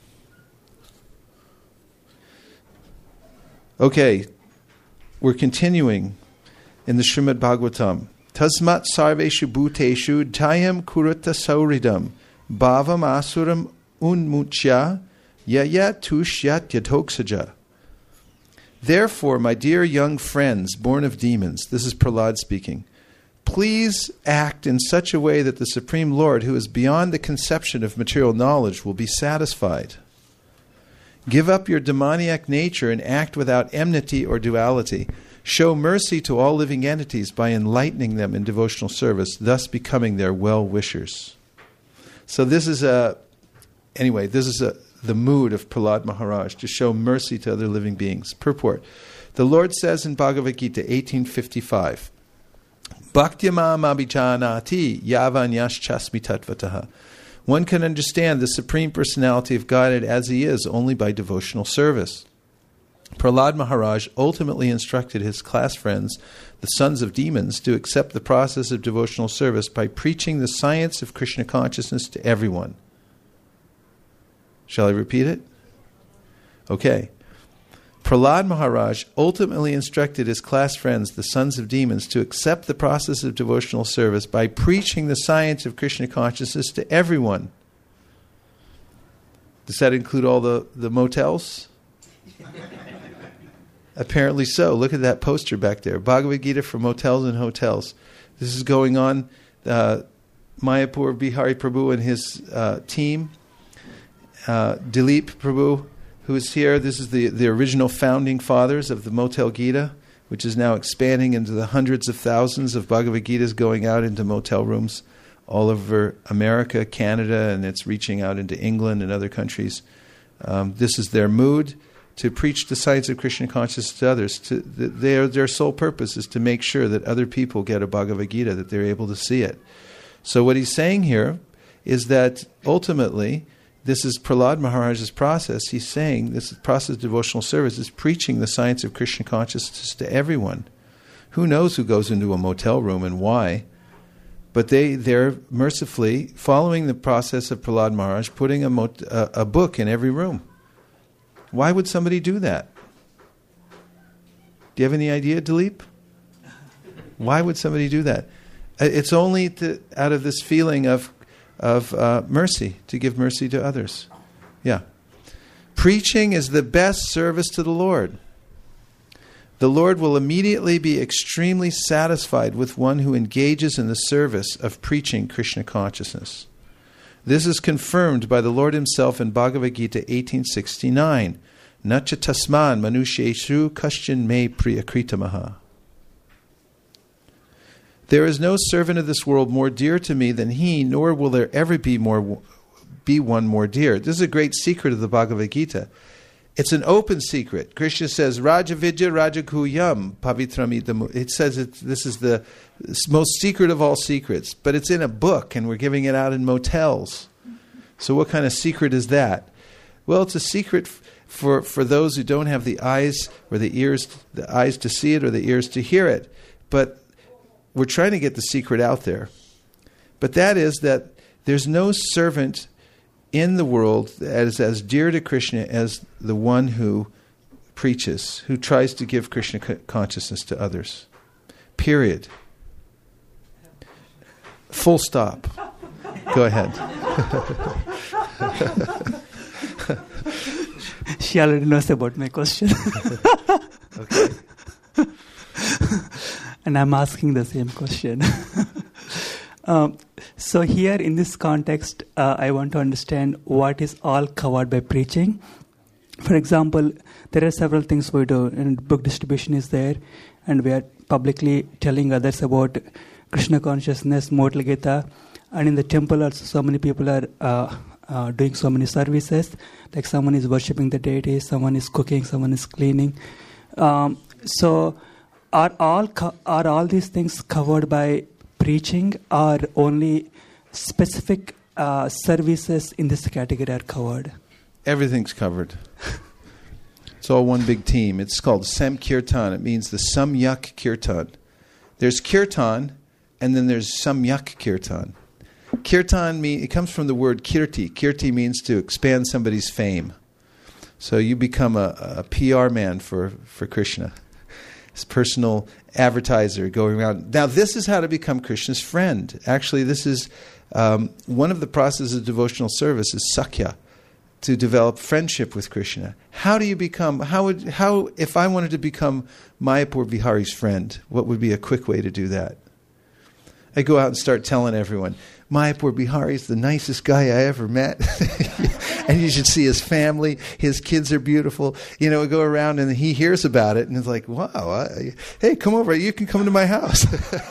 Okay, we're continuing in the Srimad Bhagavatam. Tasmat sarveshu bhuteshu dhyam kurutta sauridam bhavam asuram unmuchya Yaya tushyat yatoksaja. Therefore, my dear young friends, born of demons, this is Prahlad speaking, please act in such a way that the Supreme Lord, who is beyond the conception of material knowledge, will be satisfied. Give up your demoniac nature and act without enmity or duality. Show mercy to all living entities by enlightening them in devotional service, thus becoming their well-wishers. So this is a, anyway, this is a, the mood of Prahlad Maharaj, to show mercy to other living beings. Purport. The Lord says in Bhagavad Gita eighteen fifty-five, Bhaktyamam abhijanati yavanyaschasmi tatvataha. One can understand the Supreme Personality of Godhead as He is only by devotional service. Prahlad Maharaj ultimately instructed his class friends, the sons of demons, to accept the process of devotional service by preaching the science of Krishna consciousness to everyone. Shall I repeat it? Okay. Prahlad Maharaj ultimately instructed his class friends, the sons of demons, to accept the process of devotional service by preaching the science of Krishna consciousness to everyone. Does that include all the, the motels? Apparently so. Look at that poster back there. Bhagavad Gita for motels and hotels. This is going on. Uh, Mayapur Bihari Prabhu and his uh, team, uh, Dilip Prabhu, who is here. This is the, the original founding fathers of the Motel Gita, which is now expanding into the hundreds of thousands of Bhagavad Gitas going out into motel rooms all over America, Canada, and it's reaching out into England and other countries. Um, this is their mood, to preach the science of Krishna consciousness to others. To, their, their sole purpose is to make sure that other people get a Bhagavad Gita, that they're able to see it. So what he's saying here is that ultimately, this is Prahlad Maharaj's process. He's saying this process of devotional service is preaching the science of Krishna consciousness to everyone. Who knows who goes into a motel room and why? But they, they're mercifully following the process of Prahlad Maharaj, putting a, mot- a, a book in every room. Why would somebody do that? Do you have any idea, Dilip? Why would somebody do that? It's only to, out of this feeling of of uh, mercy, to give mercy to others. Yeah. Preaching is the best service to the Lord. The Lord will immediately be extremely satisfied with one who engages in the service of preaching Krishna consciousness. This is confirmed by the Lord Himself in Bhagavad Gita eighteen sixty-nine. Nacha tasman manusheshu kashchin me priyakritamaha. There is no servant of this world more dear to me than he, nor will there ever be more be one more dear. This is a great secret of the Bhagavad Gita. It's an open secret. Krishna says, Raja Vidya Raja Kuyam Pavitramidam. It says it, this is the most secret of all secrets, but it's in a book and we're giving it out in motels. So what kind of secret is that? Well, it's a secret f- for, for those who don't have the eyes or the ears, the eyes to see it or the ears to hear it. But we're trying to get the secret out there. But that is that there's no servant in the world that is as dear to Krishna as the one who preaches, who tries to give Krishna consciousness to others. Period. Full stop. Go ahead. She already knows about my question. Okay. And I'm asking the same question. um, so here in this context, uh, I want to understand what is all covered by preaching. For example, there are several things we do, and book distribution is there, and we are publicly telling others about Krishna consciousness, Mortal Gita, and in the temple also so many people are uh, uh, doing so many services, like someone is worshipping the deity, someone is cooking, someone is cleaning. Um, so are all co- are all these things covered by preaching, or only specific uh, services in this category are covered? Everything's covered. It's all one big team. It's called Samkirtan. It means the Samyak Kirtan. There's Kirtan, and then there's Samyak Kirtan. Kirtan, mean, it comes from the word Kirti. Kirti means to expand somebody's fame. So you become a, a P R man for, for Krishna. His personal advertiser going around. Now, this is how to become Krishna's friend. Actually, this is um, one of the processes of devotional service is Sakhya. to develop friendship with Krishna. How do you become, how would, how, if I wanted to become Mayapur Vihari's friend, what would be a quick way to do that? I go out and start telling everyone, Mayapur Bihari is the nicest guy I ever met. And you should see his family. His kids are beautiful. You know, we go around and he hears about it and is like, wow, I, hey, come over. You can come to my house.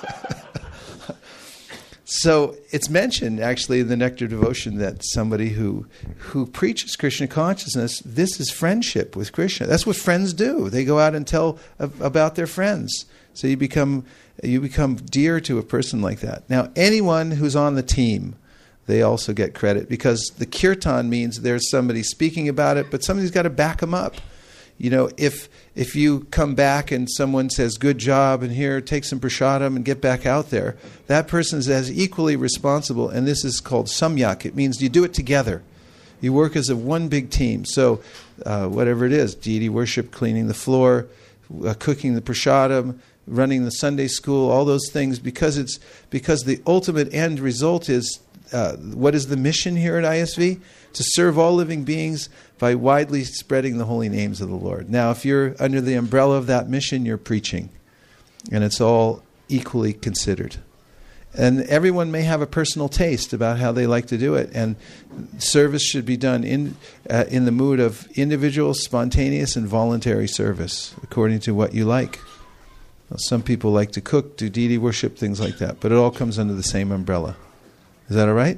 So it's mentioned actually in the Nectar Devotion that somebody who who preaches Krishna consciousness, this is friendship with Krishna. That's what friends do. They go out and tell ab- about their friends. So you become you become dear to a person like that. Now, anyone who's on the team, they also get credit because the kirtan means there's somebody speaking about it, but somebody's got to back them up. You know, if if you come back and someone says, good job, and here, take some prasadam and get back out there, that person is as equally responsible, and this is called samyak. It means you do it together. You work as a one big team. So uh, whatever it is, deity worship, cleaning the floor, uh, cooking the prasadam, running the Sunday school, all those things, because it's because the ultimate end result is, uh, what is the mission here at I S V? To serve all living beings by widely spreading the holy names of the Lord. Now, if you're under the umbrella of that mission, you're preaching. And it's all equally considered. And everyone may have a personal taste about how they like to do it. And service should be done in uh, in the mood of individual, spontaneous, and voluntary service, according to what you like. Well, some people like to cook, do deity worship, things like that. But it all comes under the same umbrella. Is that all right?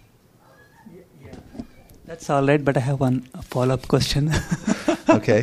That's all right, but I have one follow-up question. Okay.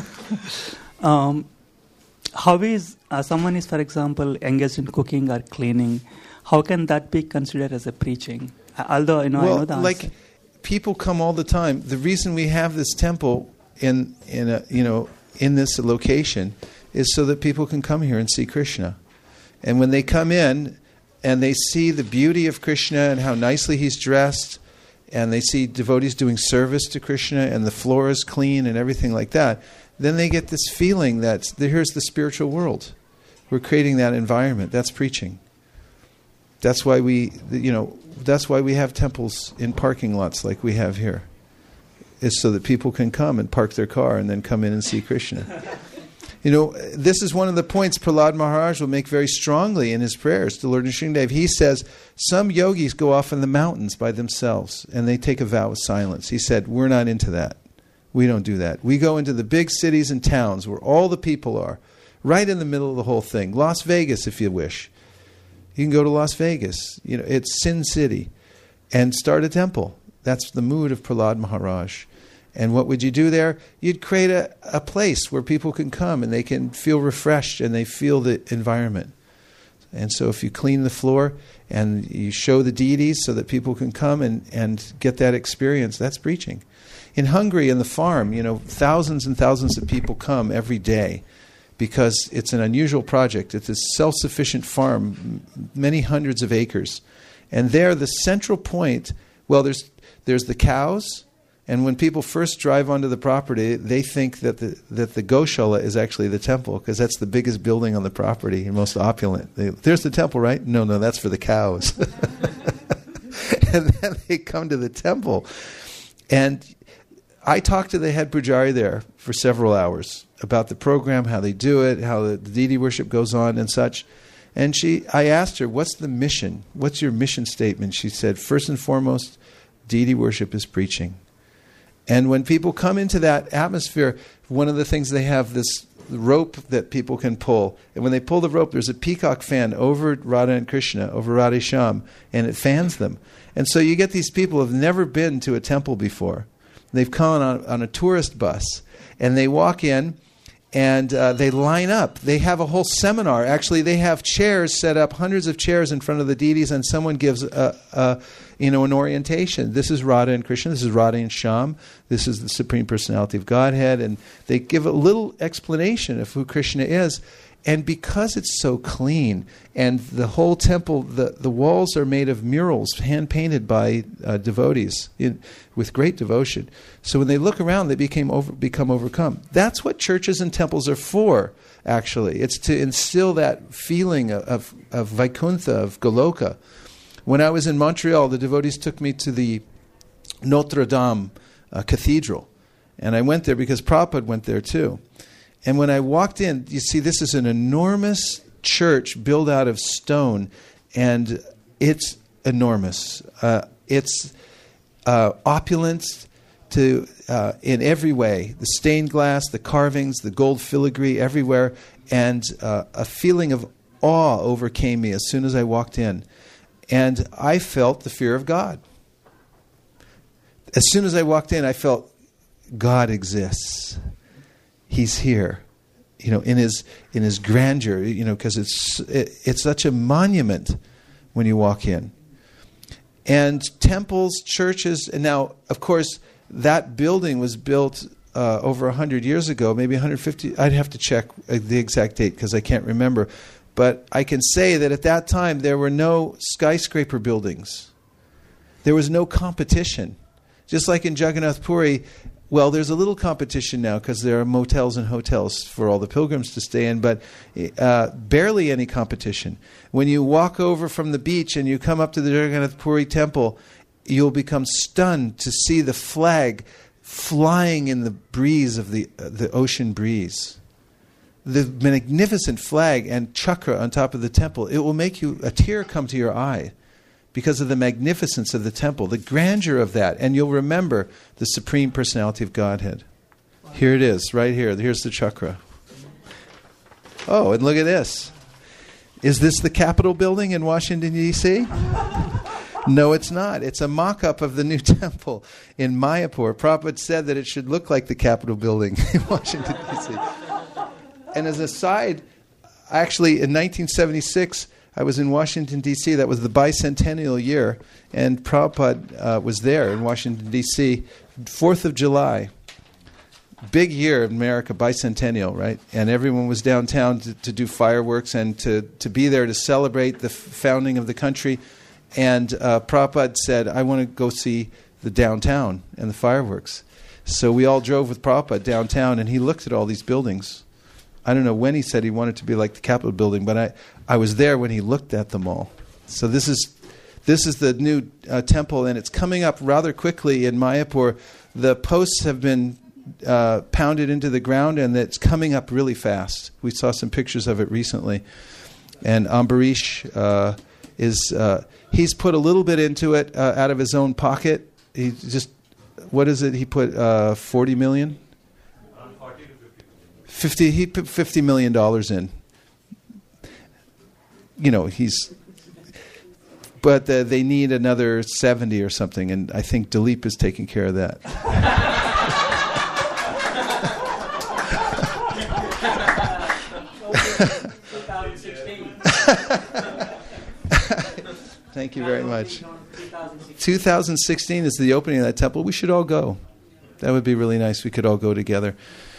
um, how is uh, someone is, for example, engaged in cooking or cleaning? How can that be considered as a preaching? Uh, although you know, well, I know the like answer. People come all the time. The reason we have this temple in in a you know in this location is so that people can come here and see Krishna. And when they come in and they see the beauty of Krishna and how nicely he's dressed, and they see devotees doing service to Krishna, and the floor is clean and everything like that, then they get this feeling that here's the spiritual world. We're creating that environment. That's preaching. That's why we, you know, that's why we have temples in parking lots like we have here. It's so that people can come and park their car and then come in and see Krishna. You know, this is one of the points Prahlad Maharaj will make very strongly in his prayers to Lord Nrsimhadev. He says, some yogis go off in the mountains by themselves and they take a vow of silence. He said, we're not into that. We don't do that. We go into the big cities and towns where all the people are, right in the middle of the whole thing. Las Vegas, if you wish. You can go to Las Vegas. You know, it's Sin City. And start a temple. That's the mood of Prahlad Maharaj. And what would you do there? You'd create a, a place where people can come and they can feel refreshed and they feel the environment. And so if you clean the floor and you show the deities so that people can come and, and get that experience, that's preaching. In Hungary, in the farm, you know, thousands and thousands of people come every day because it's an unusual project. It's a self-sufficient farm, many hundreds of acres. And there, the central point, well, there's there's the cows. And when people first drive onto the property, they think that the that the Goshala is actually the temple because that's the biggest building on the property and most opulent. They, There's the temple, right? No, no, that's for the cows. And then they come to the temple. And I talked to the head pujari there for several hours about the program, how they do it, how the, the deity worship goes on and such. And she, I asked her, what's the mission? What's your mission statement? She said, first and foremost, deity worship is preaching. And when people come into that atmosphere, one of the things they have this rope that people can pull. And when they pull the rope, there's a peacock fan over Radha and Krishna, over Radha Shyam, and it fans them. And so you get these people who have never been to a temple before. They've come on, on a tourist bus, and they walk in, and uh, they line up. They have a whole seminar. Actually, they have chairs set up, hundreds of chairs in front of the deities, and someone gives a, a you know, an orientation. This is Radha and Krishna. This is Radha and Shyam. This is the Supreme Personality of Godhead. And they give a little explanation of who Krishna is. And because it's so clean, and the whole temple, the, the walls are made of murals, hand-painted by uh, devotees in, with great devotion. So when they look around, they became over, become overcome. That's what churches and temples are for, actually. It's to instill that feeling of, of, of Vaikuntha, of Goloka. When I was in Montreal, the devotees took me to the Notre Dame uh, cathedral. And I went there because Prabhupada went there too. And when I walked in, you see, this is an enormous church built out of stone, and it's enormous. Uh, it's uh, opulent to uh, in every way. The stained glass, the carvings, the gold filigree everywhere, and uh, a feeling of awe overcame me as soon as I walked in. And I felt the fear of God. As soon as I walked in, I felt God exists. He's here, you know, in his in his grandeur, you know, because it's it, it's such a monument when you walk in. And temples, churches, and now, of course, that building was built uh, over one hundred years ago, maybe one hundred fifty. I'd have to check the exact date because I can't remember. But I can say that at that time, there were no skyscraper buildings. There was no competition. Just like in Jagannath Puri, well, there's a little competition now because there are motels and hotels for all the pilgrims to stay in, but uh, barely any competition. When you walk over from the beach and you come up to the Jagannath Puri temple, you'll become stunned to see the flag flying in the breeze of the uh, the ocean breeze. The magnificent flag and chakra on top of the temple, it will make you a tear come to your eye because of the magnificence of the temple, the grandeur of that. And you'll remember the Supreme Personality of Godhead. Here it is, right here. Here's the chakra. Oh, and look at this. Is this the Capitol building in Washington, D C? No, it's not. It's a mock-up of the new temple in Mayapur. Prabhupada said that it should look like the Capitol building in Washington, D C. And as a side, actually in nineteen seventy-six, I was in Washington, D C. That was the bicentennial year. And Prabhupada uh, was there in Washington, D C fourth of July. Big year in America, bicentennial, right? And everyone was downtown to, to do fireworks and to, to be there to celebrate the f- founding of the country. And uh, Prabhupada said, I want to go see the downtown and the fireworks. So we all drove with Prabhupada downtown, and he looked at all these buildings. I don't know when he said he wanted to be like the Capitol building, but I, I was there when he looked at them all. So this is this is the new uh, temple, and it's coming up rather quickly in Mayapur. The posts have been uh, pounded into the ground, and it's coming up really fast. We saw some pictures of it recently. And Ambarish uh, is uh, he's put a little bit into it uh, out of his own pocket. He just, what is it? He put uh, forty million. Fifty. He put fifty million dollars in. You know, he's, but uh, they need another seventy or something, and I think Dilip is taking care of that. Thank you very much. twenty sixteen is the opening of that temple. We should all go. That would be really nice. We could all go together.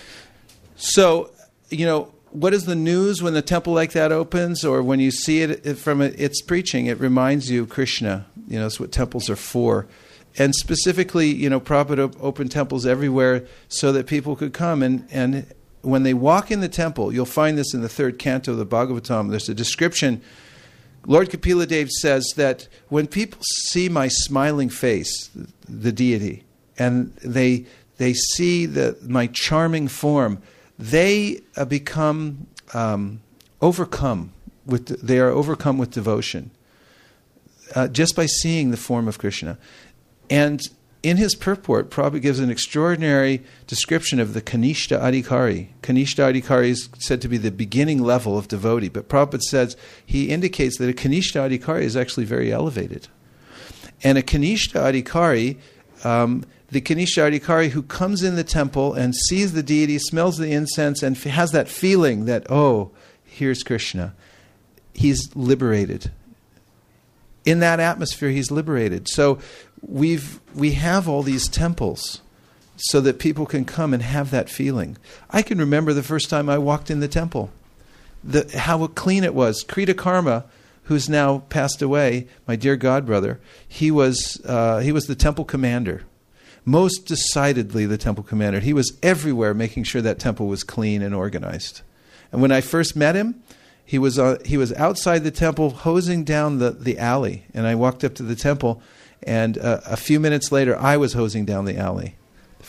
So, you know, what is the news when the temple like that opens, or when you see it, it from it, its preaching? It reminds you of Krishna. You know, that's what temples are for. And specifically, you know, Prabhupada op- opened temples everywhere so that people could come. And, and when they walk in the temple, you'll find this in the third canto of the Bhagavatam. There's a description. Lord Kapila Dev says that when people see my smiling face, the deity, and they they see the my charming form, they uh, become um, overcome with. They are overcome with devotion uh, just by seeing the form of Krishna. And in his purport, Prabhupada gives an extraordinary description of the Kanishta Adhikari. Kanishta Adhikari is said to be the beginning level of devotee, but Prabhupada says he indicates that a Kanishta Adhikari is actually very elevated. And a Kanishta Adhikari, um, the Kanishta Adhikari who comes in the temple and sees the deity, smells the incense, and f- has that feeling that, oh, here's Krishna. He's liberated. In that atmosphere, he's liberated. So we've we have all these temples so that people can come and have that feeling. I can remember the first time I walked in the temple, the, how clean it was. Krita Karma, who's now passed away, my dear godbrother, he was uh, he was the temple commander. Most decidedly the temple commander. He was everywhere making sure that temple was clean and organized. And when I first met him, he was uh, he was outside the temple hosing down the, the alley. And I walked up to the temple, and uh, a few minutes later, I was hosing down the alley.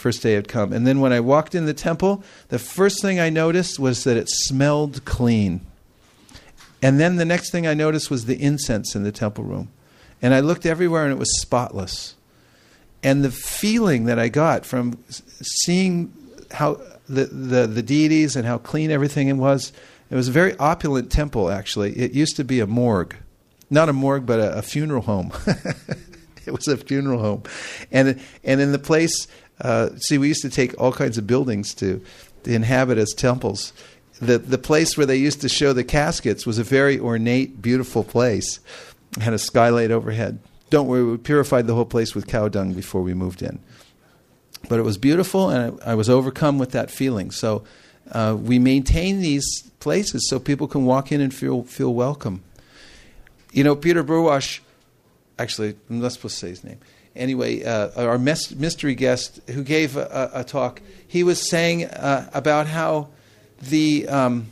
first day I'd come. And then when I walked in the temple, the first thing I noticed was that it smelled clean. And then the next thing I noticed was the incense in the temple room. And I looked everywhere and it was spotless. And the feeling that I got from seeing how the, the, the deities and how clean everything was, it was a very opulent temple, actually. It used to be a morgue. Not a morgue, but a, a funeral home. It was a funeral home. And and in the place, uh, see, we used to take all kinds of buildings to, to inhabit as temples. The, the place where they used to show the caskets was a very ornate, beautiful place. It had a skylight overhead. Don't worry, we purified the whole place with cow dung before we moved in. But it was beautiful, and I, I was overcome with that feeling. So uh, we maintain these places so people can walk in and feel feel welcome. You know, Peter Burwash, actually, I'm not supposed to say his name. Anyway, uh, our mes- mystery guest who gave a, a talk, he was saying uh, about how the um,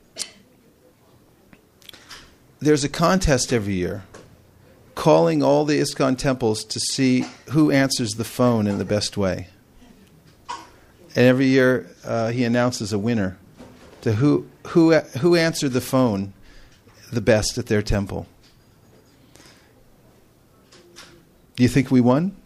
there's a contest every year calling all the ISKCON temples to see who answers the phone in the best way. And every year uh, he announces a winner to who who who answered the phone the best at their temple. Do you think we won?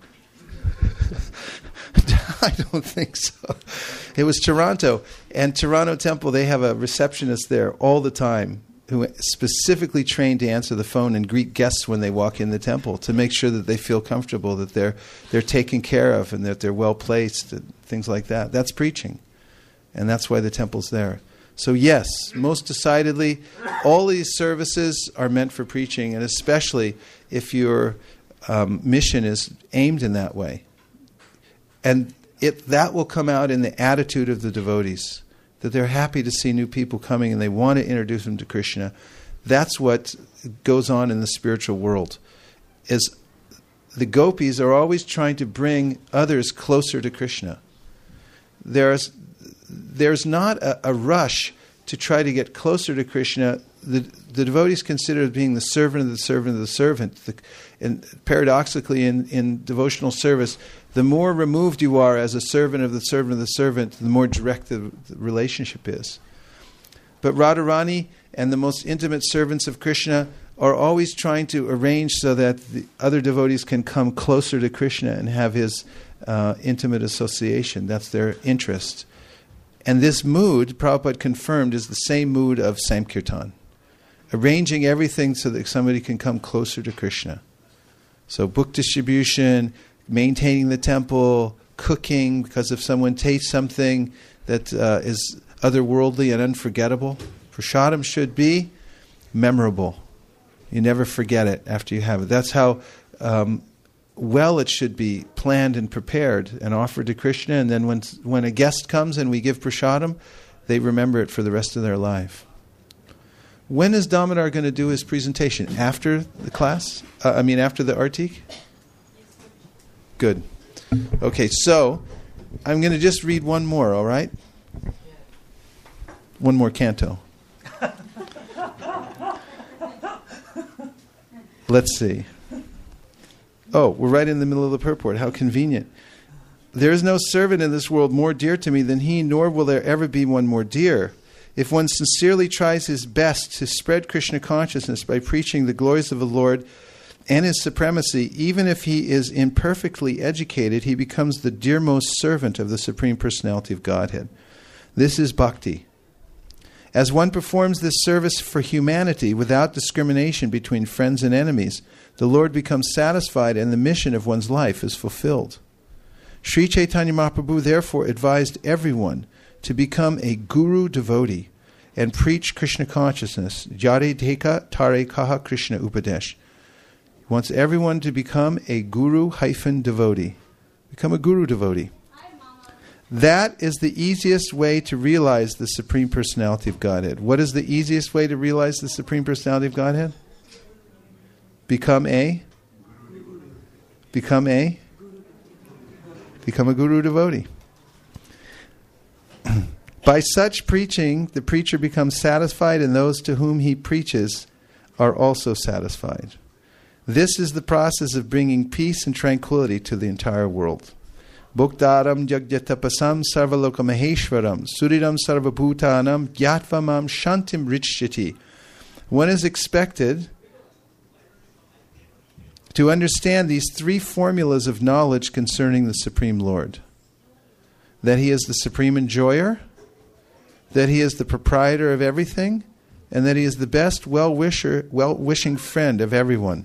I don't think so. It was Toronto. And Toronto Temple, they have a receptionist there all the time who specifically trained to answer the phone and greet guests when they walk in the temple to make sure that they feel comfortable, that they're they're taken care of and that they're well placed and things like that. That's preaching. And that's why the temple's there. So yes, most decidedly, all these services are meant for preaching, and especially if your um, mission is aimed in that way. And it that will come out in the attitude of the devotees, that they're happy to see new people coming and they want to introduce them to Krishna. That's what goes on in the spiritual world. Is the gopis are always trying to bring others closer to Krishna. There's there's not a, a rush to try to get closer to Krishna. The, the devotees consider it being the servant of the servant of the servant. The, and paradoxically, in, in devotional service, the more removed you are as a servant of the servant of the servant, the more direct the, the relationship is. But Radharani and the most intimate servants of Krishna are always trying to arrange so that the other devotees can come closer to Krishna and have his uh, intimate association. That's their interest. And this mood, Prabhupada confirmed, is the same mood of Sankirtan. Arranging everything so that somebody can come closer to Krishna. So book distribution, maintaining the temple, cooking, because if someone tastes something that uh, is otherworldly and unforgettable, prasadam should be memorable. You never forget it after you have it. That's how um, well it should be planned and prepared and offered to Krishna. And then when when a guest comes and we give prasadam, they remember it for the rest of their life. When is Damodar going to do his presentation? After the class? Uh, I mean, after the Artik? Good. Okay, so I'm going to just read one more, all right? One more canto. Let's see. Oh, we're right in the middle of the purport. How convenient. There is no servant in this world more dear to me than he, nor will there ever be one more dear. If one sincerely tries his best to spread Krishna consciousness by preaching the glories of the Lord and his supremacy, even if he is imperfectly educated, he becomes the dearmost servant of the Supreme Personality of Godhead. This is bhakti. As one performs this service for humanity without discrimination between friends and enemies, the Lord becomes satisfied and the mission of one's life is fulfilled. Sri Chaitanya Mahaprabhu therefore advised everyone to become a guru devotee and preach Krishna consciousness. Jare Deka Tare Kaha Krishna Upadesh. He wants everyone to become a guru hyphen devotee. Become a guru devotee. That is the easiest way to realize the Supreme Personality of Godhead. What is the easiest way to realize the Supreme Personality of Godhead? Become a? Become a? Become a guru devotee. By such preaching, the preacher becomes satisfied, and those to whom he preaches are also satisfied. This is the process of bringing peace and tranquility to the entire world. Bhoktaram Jagyatapasam Sarvalokamaheshwaram Suridam Sarvabhutanam Gyatva Shantim Richchiti. One is expected to understand these three formulas of knowledge concerning the Supreme Lord. That He is the supreme enjoyer, that He is the proprietor of everything, and that He is the best well-wisher, well-wishing friend of everyone.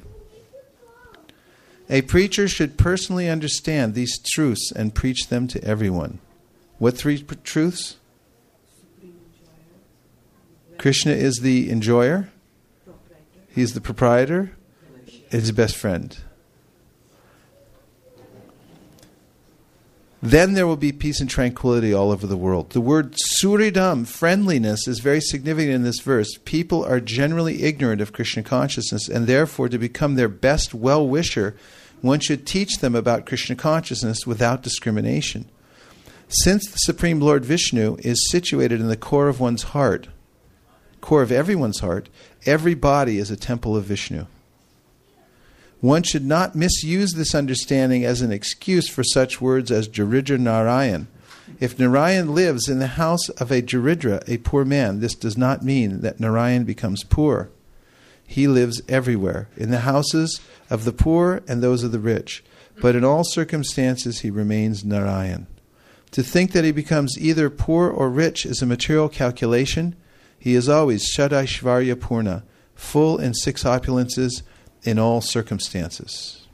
A preacher should personally understand these truths and preach them to everyone. What three pr- truths? Krishna is the enjoyer. He is the proprietor. His best friend. Then there will be peace and tranquility all over the world. The word suridam, friendliness, is very significant in this verse. People are generally ignorant of Krishna consciousness, and therefore to become their best well-wisher, one should teach them about Krishna consciousness without discrimination. Since the Supreme Lord Vishnu is situated in the core of one's heart, core of everyone's heart, every body is a temple of Vishnu. One should not misuse this understanding as an excuse for such words as Daridra Narayan. If Narayan lives in the house of a Daridra, a poor man, this does not mean that Narayan becomes poor. He lives everywhere, in the houses of the poor and those of the rich. But in all circumstances he remains Narayan. To think that he becomes either poor or rich is a material calculation. He is always Shadaishvarya Purna, full in six opulences, in all circumstances.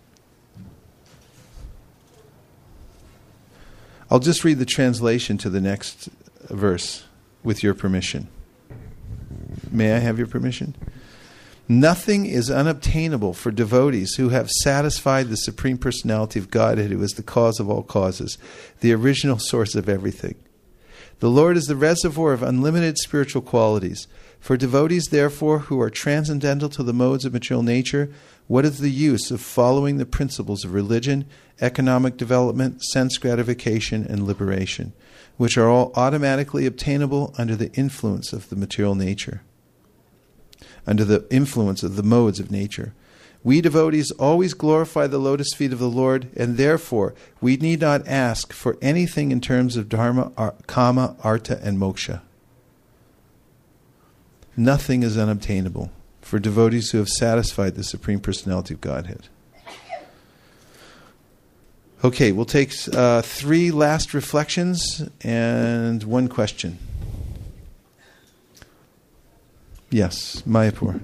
I'll just read the translation to the next verse with your permission. May I have your permission? Nothing is unobtainable for devotees who have satisfied the Supreme Personality of Godhead, who is the cause of all causes, the original source of everything. The Lord is the reservoir of unlimited spiritual qualities. For devotees, therefore, who are transcendental to the modes of material nature, what is the use of following the principles of religion, economic development, sense gratification, and liberation, which are all automatically obtainable under the influence of the material nature, under the influence of the modes of nature? We devotees always glorify the lotus feet of the Lord, and therefore we need not ask for anything in terms of dharma, ar- kama, artha, and moksha. Nothing is unobtainable for devotees who have satisfied the Supreme Personality of Godhead. Okay, we'll take uh, three last reflections and one question. Yes, Mayapur.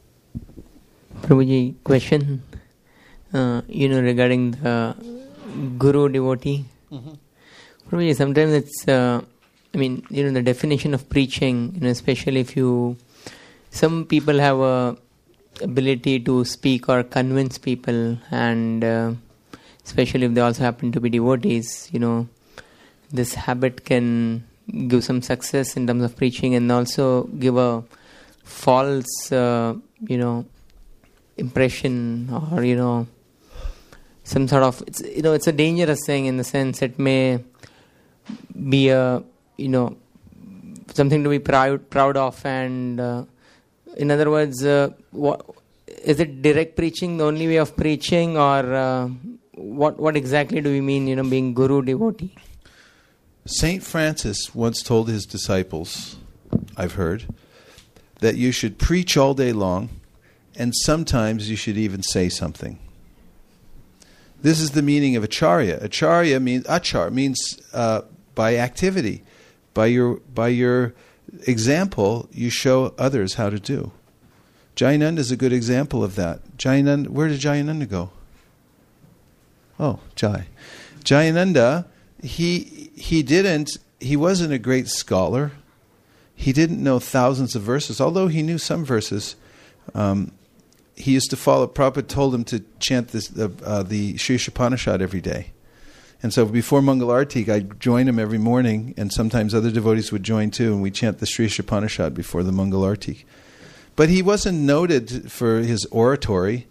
Prabhuji, question, uh, you know, regarding the guru devotee. Mm-hmm. Prabhuji, sometimes it's, uh, I mean, you know, the definition of preaching, you know, especially if you, some people have a ability to speak or convince people, and uh, especially if they also happen to be devotees, you know, this habit can give some success in terms of preaching and also give a false, uh, you know, impression, or, you know, some sort of, it's, you know, it's a dangerous thing in the sense it may be a, you know, something to be proud proud of, and uh, in other words, uh, what, is it direct preaching the only way of preaching, or uh, what what exactly do we mean, you know, being guru devotee? Saint Francis once told his disciples, I've heard, that you should preach all day long, and sometimes you should even say something. This is the meaning of acharya. Acharya means achar means uh, by activity, by your by your example, you show others how to do. Jayananda is a good example of that. Jayananda, where did Jayananda go? Oh, Jai. Jayananda, he he didn't. He wasn't a great scholar. He didn't know thousands of verses, although he knew some verses. Um, he used to follow. Prabhupada told him to chant this, the uh, the Sri Upanishad every day. And so before Mangal Arti, I'd join him every morning, and sometimes other devotees would join too, and we'd chant the Sri Upanishad before the Mangal Arti. But he wasn't noted for his oratory,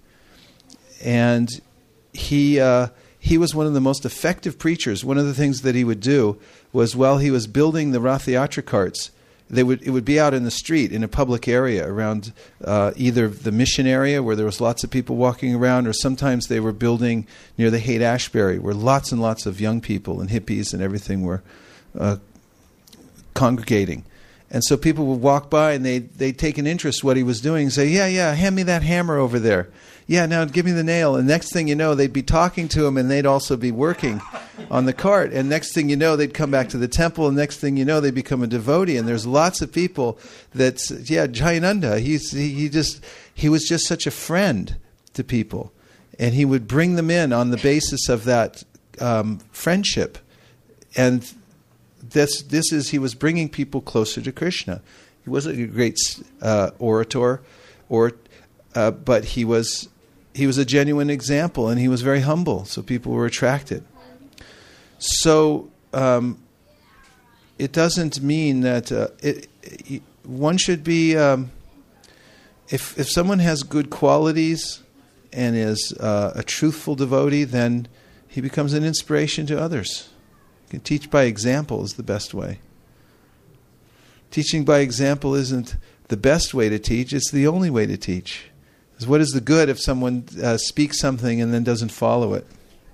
and he uh, he was one of the most effective preachers. One of the things that he would do was, while he was building the Rath Yatra carts, they would it would be out in the street in a public area around uh, either the mission area where there was lots of people walking around, or sometimes they were building near the Haight-Ashbury where lots and lots of young people and hippies and everything were uh, congregating. And so people would walk by and they'd, they'd take an interest in what he was doing and say, yeah, yeah, hand me that hammer over there. Yeah, now give me the nail. And next thing you know, they'd be talking to him and they'd also be working on the cart. And next thing you know, they'd come back to the temple. And next thing you know, they become a devotee. And there's lots of people that, yeah, Jayananda, he's, he, he just, he was just such a friend to people. And he would bring them in on the basis of that um, friendship. And This, this is, he was bringing people closer to Krishna. He wasn't a great uh, orator, or, uh, but he was, he was a genuine example, and he was very humble, so people were attracted. So um, it doesn't mean that uh, it, it, one should be, um, if if someone has good qualities and is uh, a truthful devotee, then he becomes an inspiration to others. Teach by example is the best way. Teaching by example isn't the best way to teach, it's the only way to teach. Because what is the good if someone uh, speaks something and then doesn't follow it?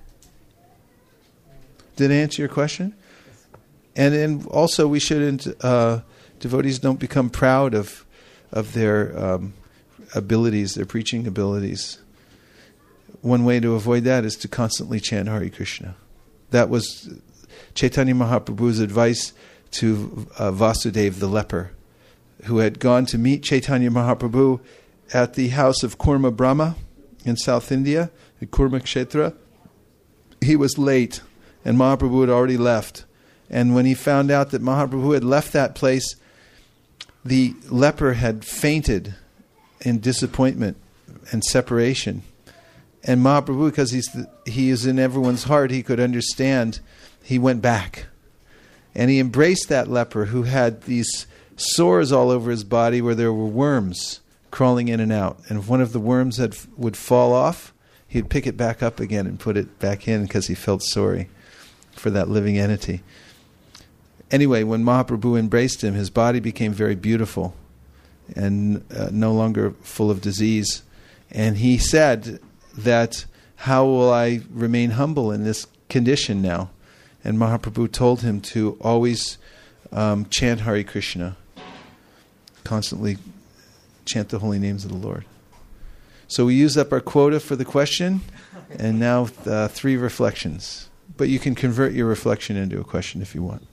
Did I answer your question? And and also we shouldn't, uh, devotees don't become proud of of their um, abilities, their preaching abilities. One way to avoid that is to constantly chant Hare Krishna. That was Chaitanya Mahaprabhu's advice to uh, Vasudeva the leper, who had gone to meet Chaitanya Mahaprabhu at the house of Kurma Brahma in South India, at Kurma Kshetra. He was late, and Mahaprabhu had already left. And when he found out that Mahaprabhu had left that place, the leper had fainted in disappointment and separation. And Mahaprabhu, because he's the, he is in everyone's heart, he could understand. He went back, and he embraced that leper who had these sores all over his body where there were worms crawling in and out. And if one of the worms had, would fall off, he'd pick it back up again and put it back in because he felt sorry for that living entity. Anyway, when Mahaprabhu embraced him, his body became very beautiful and uh, no longer full of disease. And he said that, how will I remain humble in this condition now? And Mahaprabhu told him to always um, chant Hare Krishna, constantly chant the holy names of the Lord. So we used up our quota for the question, and now uh, three reflections. But you can convert your reflection into a question if you want.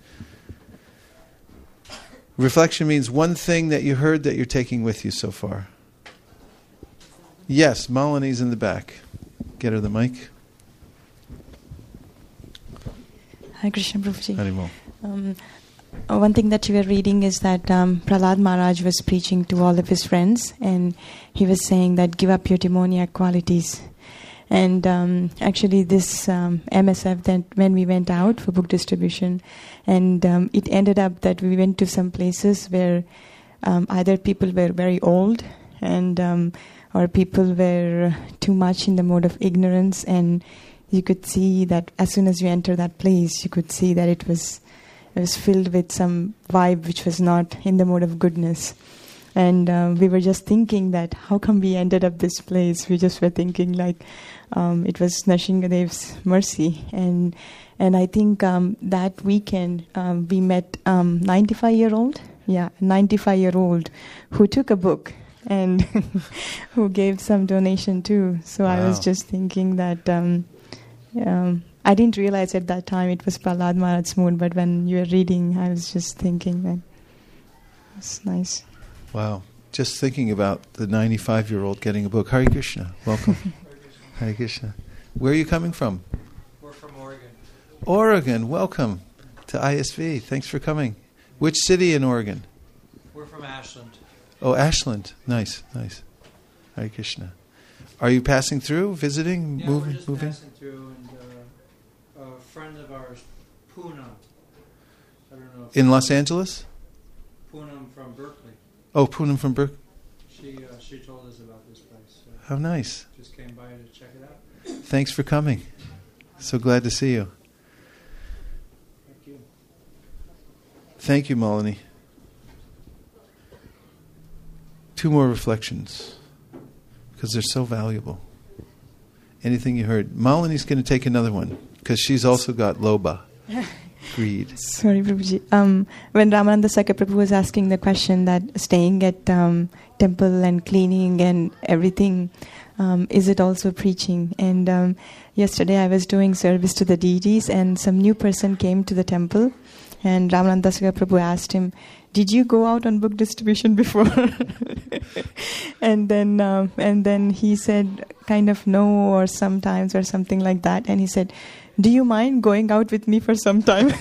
Reflection means one thing that you heard that you're taking with you so far. Yes, Malini's in the back. Get her the mic. Hare Krishna, Prabhuji. Haribol. Um, one thing that you were reading is that um, Prahlad Maharaj was preaching to all of his friends, and he was saying that give up your demoniac qualities. And um, actually this um, M S F, that when we went out for book distribution, and um, it ended up that we went to some places where um, either people were very old, and um, or people were too much in the mode of ignorance, and you could see that as soon as you enter that place, you could see that it was it was filled with some vibe which was not in the mode of goodness. And uh, we were just thinking that how come we ended up this place? We just were thinking like um, it was Nrsingadev's mercy. And and I think um, that weekend um, we met um, ninety-five-year-old, yeah, ninety-five-year-old who took a book and who gave some donation too. So wow. I was just thinking that um, um, I didn't realize at that time it was Prahlad Maharaj's mood, but when you were reading, I was just thinking that it's nice. Wow. Just thinking about the ninety-five-year-old getting a book. Hare Krishna. Welcome. Hare Krishna. Where are you coming from? We're from Oregon. Oregon. Welcome to I S V. Thanks for coming. Which city in Oregon? We're from Ashland. Oh, Ashland. Nice, nice. Hare Krishna. Are you passing through, visiting, yeah, moving? we're just moving? passing through, and uh, a friend of ours, Poonam. I don't know. If In Los Angeles? Poonam from Berkeley. Oh, Poonam from Berkeley. She uh, she told us about this place. So How nice. just came by to check it out. Thanks for coming. So glad to see you. Thank you. Thank you, Malini. two more reflections, because they're so valuable. Anything you heard? Malini's going to take another one, because she's also got lobha, greed. Sorry, Prabhuji. Um, when Ramananda Sakya Prabhu was asking the question that staying at um, temple and cleaning and everything, um, is it also preaching? And um, yesterday I was doing service to the deities, and some new person came to the temple, and Ramananda Sakya Prabhu asked him, "Did you go out on book distribution before?" and then um, and then he said, kind of no, or sometimes, or something like that. And he said, "Do you mind going out with me for some time?"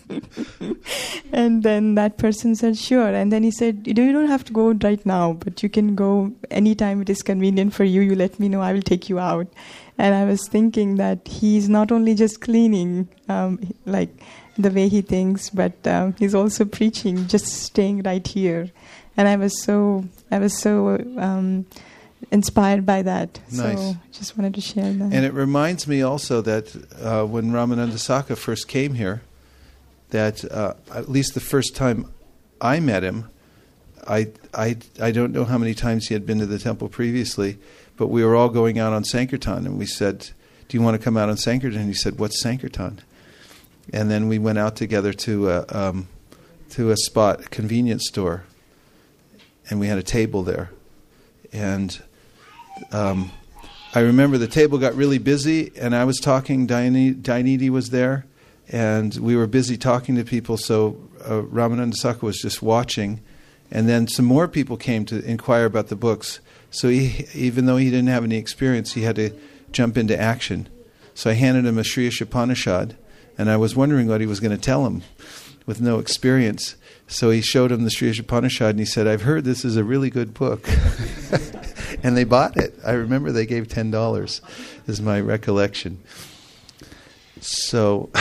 And then that person said, "Sure." And then he said, "You don't have to go right now, but you can go anytime it is convenient for you. You let me know, I will take you out." And I was thinking that he's not only just cleaning, um, like the way he thinks, but um, he's also preaching, just staying right here. And I was so, I was so um, inspired by that. Nice. So just wanted to share that. And it reminds me also that uh, when Ramananda Sakya first came here, that uh, at least the first time I met him, I, I, I don't know how many times he had been to the temple previously, but we were all going out on Sankirtan, and we said, "Do you want to come out on Sankirtan?" And he said, "What's Sankirtan?" And then we went out together to a, um, to a spot, a convenience store, and we had a table there. And um, I remember the table got really busy, and I was talking, Dayanidhi was there, and we were busy talking to people, so uh, Ramananda Sakya was just watching. And then some more people came to inquire about the books. So he, even though he didn't have any experience, he had to jump into action. So I handed him a Sri Upanishad, and I was wondering what he was going to tell him with no experience. So he showed him the Sri Upanishad, and he said, "I've heard this is a really good book." And they bought it. I remember they gave ten dollars, is my recollection. So...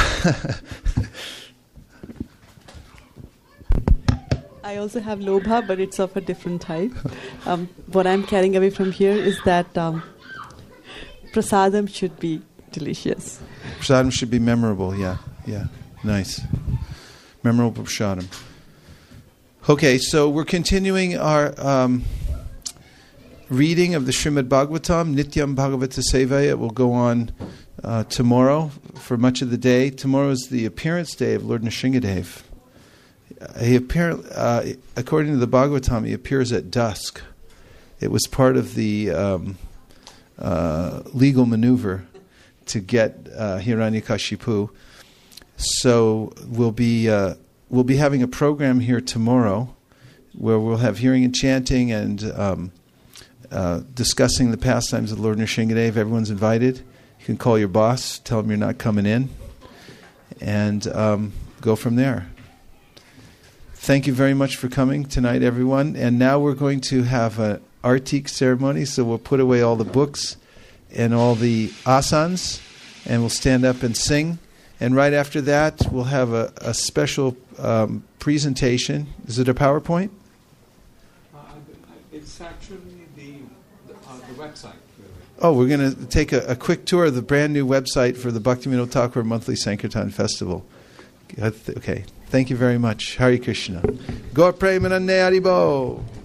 I also have lobha, but it's of a different type. Um, what I'm carrying away from here is that um, prasadam should be delicious. Prasadam should be memorable, yeah, yeah, nice. Memorable prasadam. Okay, so we're continuing our um, reading of the Srimad Bhagavatam, Nityam Bhagavata Sevaya. It will go on uh, tomorrow for much of the day. Tomorrow is the appearance day of Lord Nrsingadev. He appear, uh, according to the Bhagavatam, he appears at dusk. It was part of the um, uh, legal maneuver to get uh, Hiranyakashipu. So we'll be uh, we'll be having a program here tomorrow where we'll have hearing and chanting and um, uh, discussing the pastimes of Lord Nrsingadev. Everyone's invited. You can call your boss, tell him you're not coming in, and um, go from there. Thank you very much for coming tonight, everyone. And now we're going to have an artik ceremony, so we'll put away all the books and all the asans, and we'll stand up and sing. And right after that, we'll have a, a special um, presentation. Is it a PowerPoint? Uh, it's actually the, the, uh, the website. Oh, we're going to take a, a quick tour of the brand new website for the Bhaktivinoda Thakur Monthly Sankirtan Festival. Okay. Thank you very much. Hare Krishna. Gaur Premanande Haribo.